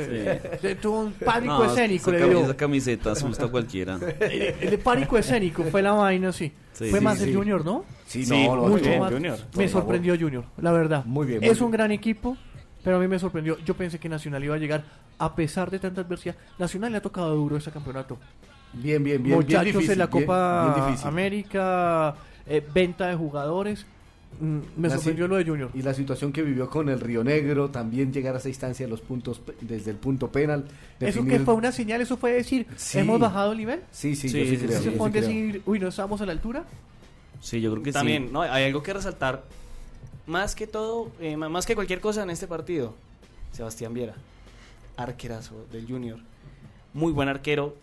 tuvo un pánico escénico. Esa camiseta asusta a cualquiera. El pánico escénico fue la vaina, sí. Fue más el Junior, ¿no? Sí, mucho bien, más. Junior. Me sorprendió Junior, la verdad. Muy bien. Es un gran equipo, pero a mí me sorprendió. Yo pensé que Nacional iba a llegar a pesar de tanta adversidad. Nacional le ha tocado duro ese campeonato. Bien. Muchachos bien difícil, en la Copa bien difícil. América, venta de jugadores. Me sorprendió lo de Junior. Y la situación que vivió con el Río Negro, también llegar a esa instancia, los puntos desde el punto penal. ¿Eso que fue una señal? ¿Eso fue decir, hemos bajado el nivel? Sí, yo sí creo. ¿Eso fue decir, no estamos a la altura? Sí, yo creo que también, sí. ¿no? Hay algo que resaltar. Más que todo, más que cualquier cosa en este partido, Sebastián Viera, arquerazo del Junior. Muy buen arquero.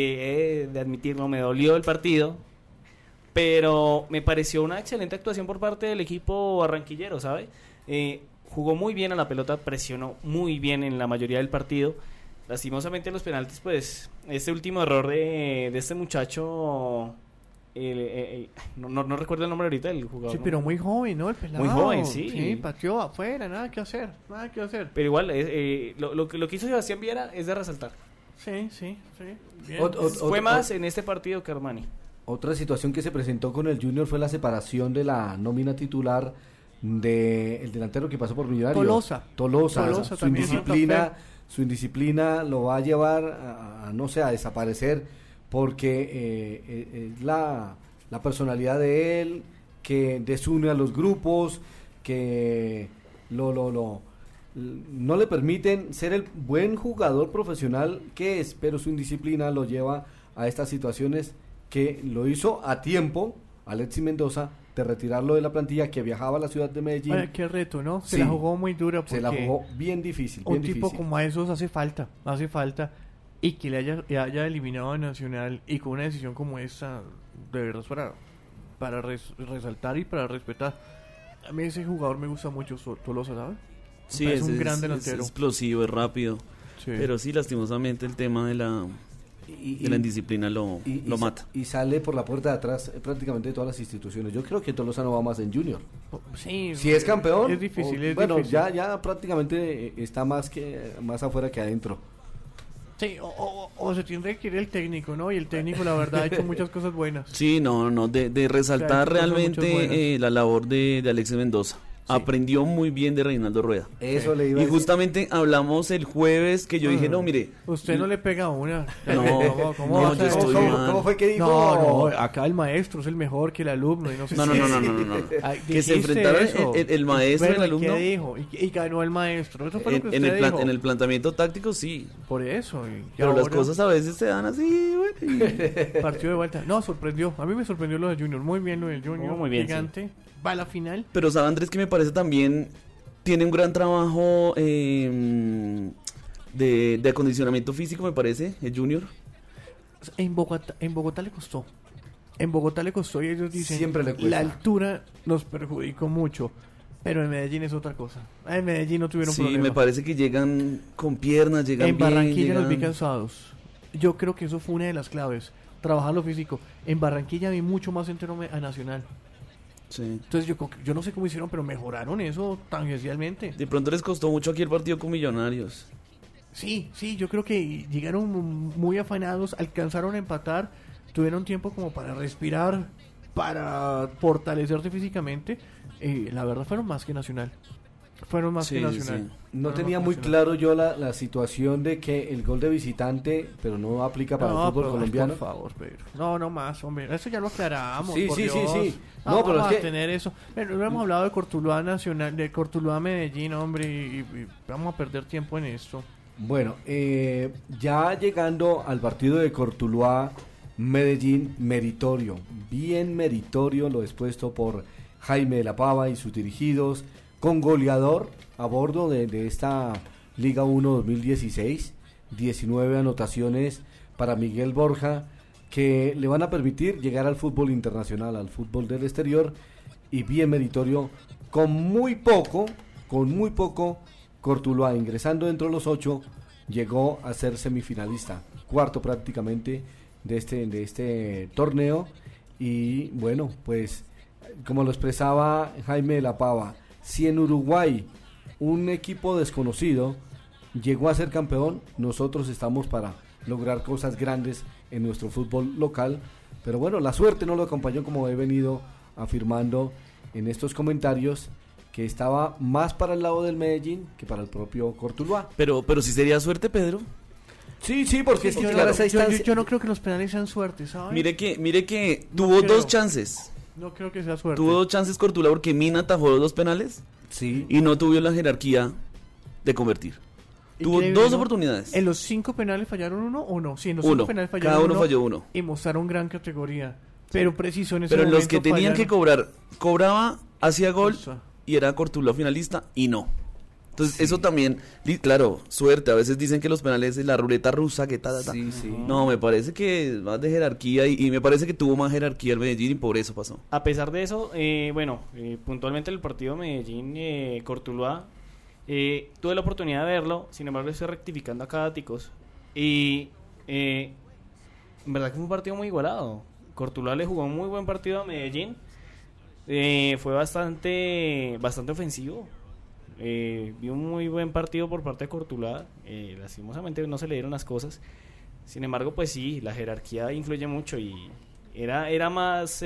De admitirlo, me dolió el partido. Pero me pareció una excelente actuación por parte del equipo barranquillero, ¿sabe? Jugó muy bien a la pelota, presionó muy bien en la mayoría del partido. Lastimosamente en los penaltis, pues, este último error de este muchacho, no recuerdo el nombre ahorita del jugador. Sí, ¿no? pero muy joven, ¿no? El pelado. Muy joven, sí. Sí, pateó afuera, nada que hacer. Pero igual, lo que hizo Sebastián Viera es de resaltar. Sí. Bien. Fue más en este partido que Armani. Otra situación que se presentó con el Junior fue la separación de la nómina titular del delantero que pasó por Millonarios. Tolosa su indisciplina lo va a llevar a desaparecer, porque es la personalidad de él que desune a los grupos, que no le permiten ser el buen jugador profesional que es, pero su indisciplina lo lleva a estas situaciones, que lo hizo a tiempo Alexis Mendoza de retirarlo de la plantilla, que viajaba a la ciudad de Medellín. Oye, qué reto, ¿no? Se la jugó muy dura. Se la jugó bien difícil. Un tipo como a esos hace falta. Y que le haya eliminado a Nacional y con una decisión como esa, de verdad, para resaltar y para respetar. A mí ese jugador me gusta mucho, Tolosa, ¿sabes? Sí, es un gran delantero. Es explosivo, es rápido. Sí. Pero sí, lastimosamente el tema de la indisciplina lo mata. Y sale por la puerta de atrás prácticamente de todas las instituciones. Yo creo que Tolosa no va más en Junior. Sí, si es campeón, es difícil. Difícil. Ya prácticamente está más afuera que adentro. Sí, o se tiene que ir el técnico, ¿no? Y el técnico, la verdad, ha hecho muchas cosas buenas. Sí, de resaltar realmente la labor de Alexis Mendoza. aprendió muy bien de Reinaldo Rueda. Eso le iba a Y decir. justamente hablamos el jueves que yo dije, no, mire. Usted no le pega una. No, ¿Cómo no, yo estoy mal. ¿Cómo fue que dijo? No, acá el maestro es el mejor que el alumno y no sé No. Ay, Que se dijiste enfrentaron eso. el maestro y el Bueno, alumno. ¿qué dijo? Y ganó el maestro. Eso fue lo que En usted dijo. el planteamiento táctico sí. Por eso. Pero las cosas a veces se dan así, bueno. Partido de vuelta. No, sorprendió. A mí me sorprendió lo de Junior. Muy bien lo del Junior. Muy bien, Gigante. Va a la final. Pero sabe Andrés que me parece también tiene un gran trabajo de acondicionamiento físico, me parece, el Junior. En Bogotá le costó. En Bogotá le costó y ellos dicen Siempre le cuesta. la altura nos perjudicó mucho. Pero en Medellín es otra cosa. En Medellín no tuvieron Sí, problema. me parece que llegan con piernas, llegan En bien. Barranquilla los vi llegan- cansados. Yo creo que eso fue una de las claves. Trabajar lo físico. En Barranquilla vi mucho más entero a Nacional. Sí. Entonces yo no sé cómo hicieron, pero mejoraron eso tangencialmente. De pronto les costó mucho aquí el partido con Millonarios. Sí, yo creo que llegaron muy afanados, alcanzaron a empatar, tuvieron tiempo como para respirar, para fortalecerse físicamente. La verdad fueron más que Nacional. Fueron más Sí, que sí, Nacional. sí. No Fueron tenía más que muy Nacional. claro yo la situación de que el gol de visitante, pero no aplica para el fútbol pero, colombiano. Por favor, Pedro. No más, hombre. Eso ya lo aclaramos. Sí, por sí, Dios. sí. No, No, pero vamos es a que- tener eso. Pero no hemos hablado de Cortuluá Nacional, de Cortuluá Medellín, hombre, y vamos a perder tiempo en esto. Bueno, ya llegando al partido de Cortuluá, Medellín, meritorio, bien meritorio lo expuesto por Jaime de la Pava y sus dirigidos, con goleador a bordo de esta Liga 1 2016, 19 anotaciones para Miguel Borja, que le van a permitir llegar al fútbol internacional, al fútbol del exterior, y bien meritorio, con muy poco, Cortuluá, ingresando dentro de los 8, llegó a ser semifinalista, cuarto prácticamente de este torneo. Y bueno, pues como lo expresaba Jaime de la Pava, si en Uruguay un equipo desconocido llegó a ser campeón, nosotros estamos para lograr cosas grandes en nuestro fútbol local. Pero bueno, la suerte no lo acompañó, como he venido afirmando en estos comentarios, que estaba más para el lado del Medellín que para el propio Cortuluá. Pero sí sería suerte, Pedro. Sí, porque es que Yo, llegar a no, esa instancia... yo no creo que los penales sean suerte, ¿sabes? Mire que No tuvo creo. dos chances. No creo que sea suerte. Tuvo dos chances Cortuluá porque Mina atajó los dos penales Sí. y no tuvo la jerarquía de convertir. Tuvo Increíble, dos ¿no? oportunidades. ¿En los 5 penales fallaron uno o no? Sí, en los Uno. 5 penales fallaron Cada uno uno falló uno. y mostraron gran categoría. Pero preciso en ese Pero en los momento que tenían que fallaron. cobrar, cobraba, hacía gol Cosa. y era Cortuluá finalista y no. Entonces eso también, claro, suerte. A veces dicen que los penales es la ruleta rusa, que ta. Sí. No, me parece que es más de jerarquía y me parece que tuvo más jerarquía el Medellín y por eso pasó. A pesar de eso, puntualmente el partido Medellín-Cortuluá, tuve la oportunidad de verlo, sin embargo estoy rectificando acá daticos. Y en verdad que fue un partido muy igualado. Cortuluá le jugó un muy buen partido a Medellín. Fue bastante ofensivo. Vi un muy buen partido por parte de Cortuluá. Lastimosamente no se le dieron las cosas. Sin embargo, pues sí, la jerarquía influye mucho y era más,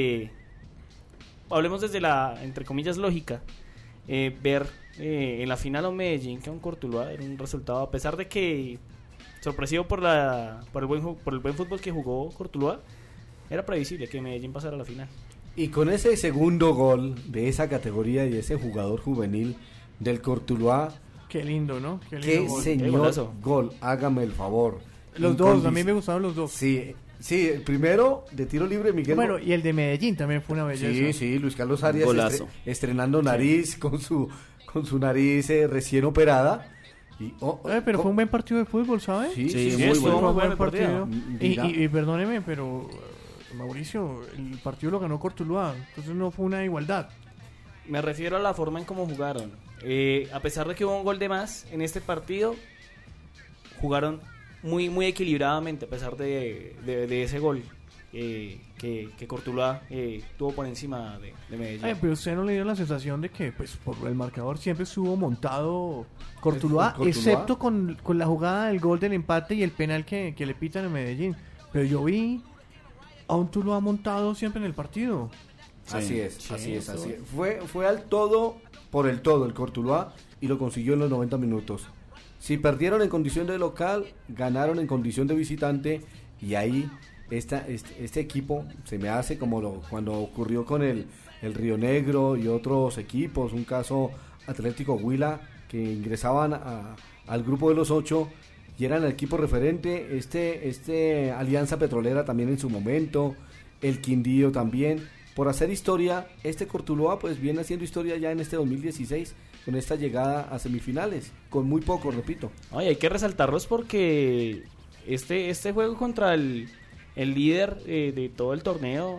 hablemos desde la, entre comillas, lógica, ver en la final a un Medellín que a un Cortuluá era un resultado, a pesar de que sorpresivo por el buen fútbol que jugó Cortuluá, era previsible que Medellín pasara a la final. Y con ese segundo gol de esa categoría y de ese jugador juvenil del Cortuluá, Qué lindo, ¿no? qué lindo gol. Qué señor golazo. gol, hágame el favor. Los dos, a mí me gustaron los dos. Sí, el primero de tiro libre, Miguel. Bueno, y el de Medellín también fue una belleza. Sí, Luis Carlos Arias Golazo. estrenando nariz con su nariz recién operada. Y, Pero fue un buen partido de fútbol, ¿sabes? Sí, Sí, sí, muy muy bueno. bueno. Muy buen partido. Y perdóneme, pero Mauricio, el partido lo ganó Cortuluá, entonces no fue una igualdad. Me refiero a la forma en cómo jugaron. A pesar de que hubo un gol de más en este partido, jugaron muy equilibradamente a pesar de ese gol que Cortuluá tuvo por encima de Medellín. Pero usted no le dio la sensación de que, pues, por el marcador siempre estuvo montado Cortuluá, Cortuluá. excepto con la jugada del gol del empate y el penal que le pitan en Medellín. Pero yo vi a un Tuluá montado siempre en el partido. Así es. Fue al todo por el todo el Cortuluá y lo consiguió en los 90 minutos. Si perdieron en condición de local, ganaron en condición de visitante y ahí este equipo se me hace como cuando ocurrió con el Río Negro y otros equipos, un caso Atlético Huila que ingresaban al grupo de los 8 y eran el equipo referente, este Alianza Petrolera también en su momento, el Quindío también. Por hacer historia, este Cortuluá pues viene haciendo historia ya en este 2016 con esta llegada a semifinales, con muy poco, repito. Ay, hay que resaltarlos porque este juego contra el líder de todo el torneo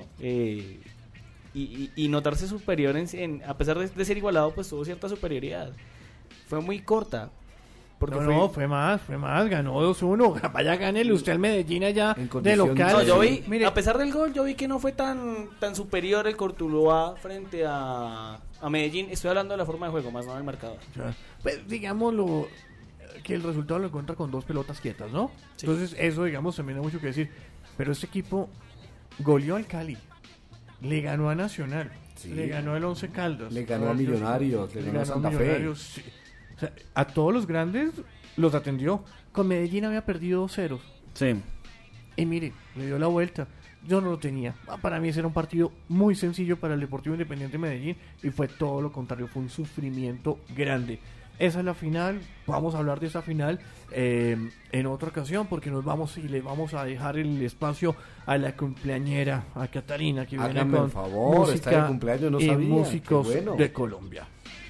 y notarse superior a pesar de ser igualado, pues tuvo cierta superioridad. Fue muy corta. Porque fue más, ganó 2-1. Vaya, gánele usted al Medellín allá de local. No, yo vi, mire, a pesar del gol, yo vi que no fue tan superior el Cortuluá frente a Medellín. Estoy hablando de la forma de juego, más no del marcador. Pues digámoslo, que el resultado lo encuentra con 2 pelotas quietas, ¿no? Sí. Entonces eso, digamos, también hay mucho que decir. Pero este equipo goleó al Cali, le ganó a Nacional, le ganó al Once Caldas, le ganó a Millonarios, le ganó a Santa Fe. Sí. O sea, a todos los grandes los atendió. Con Medellín había perdido 2-0. Sí. Y mire, le dio la vuelta. Yo no lo tenía. Para mí ese era un partido muy sencillo para el Deportivo Independiente de Medellín y fue todo lo contrario, fue un sufrimiento grande. Esa es la final, vamos a hablar de esa final en otra ocasión porque le vamos a dejar el espacio a la cumpleañera, a Catarina, que viene con el favor, música está de cumpleaños, no y sabía. Músicos de Colombia.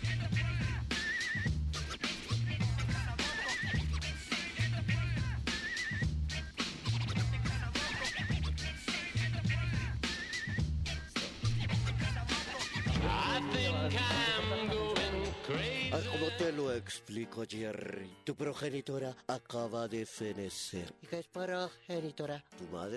¿Cómo te lo explico, Jerry? Tu progenitora acaba de fenecer. ¿Y qué es progenitora? Tu madre.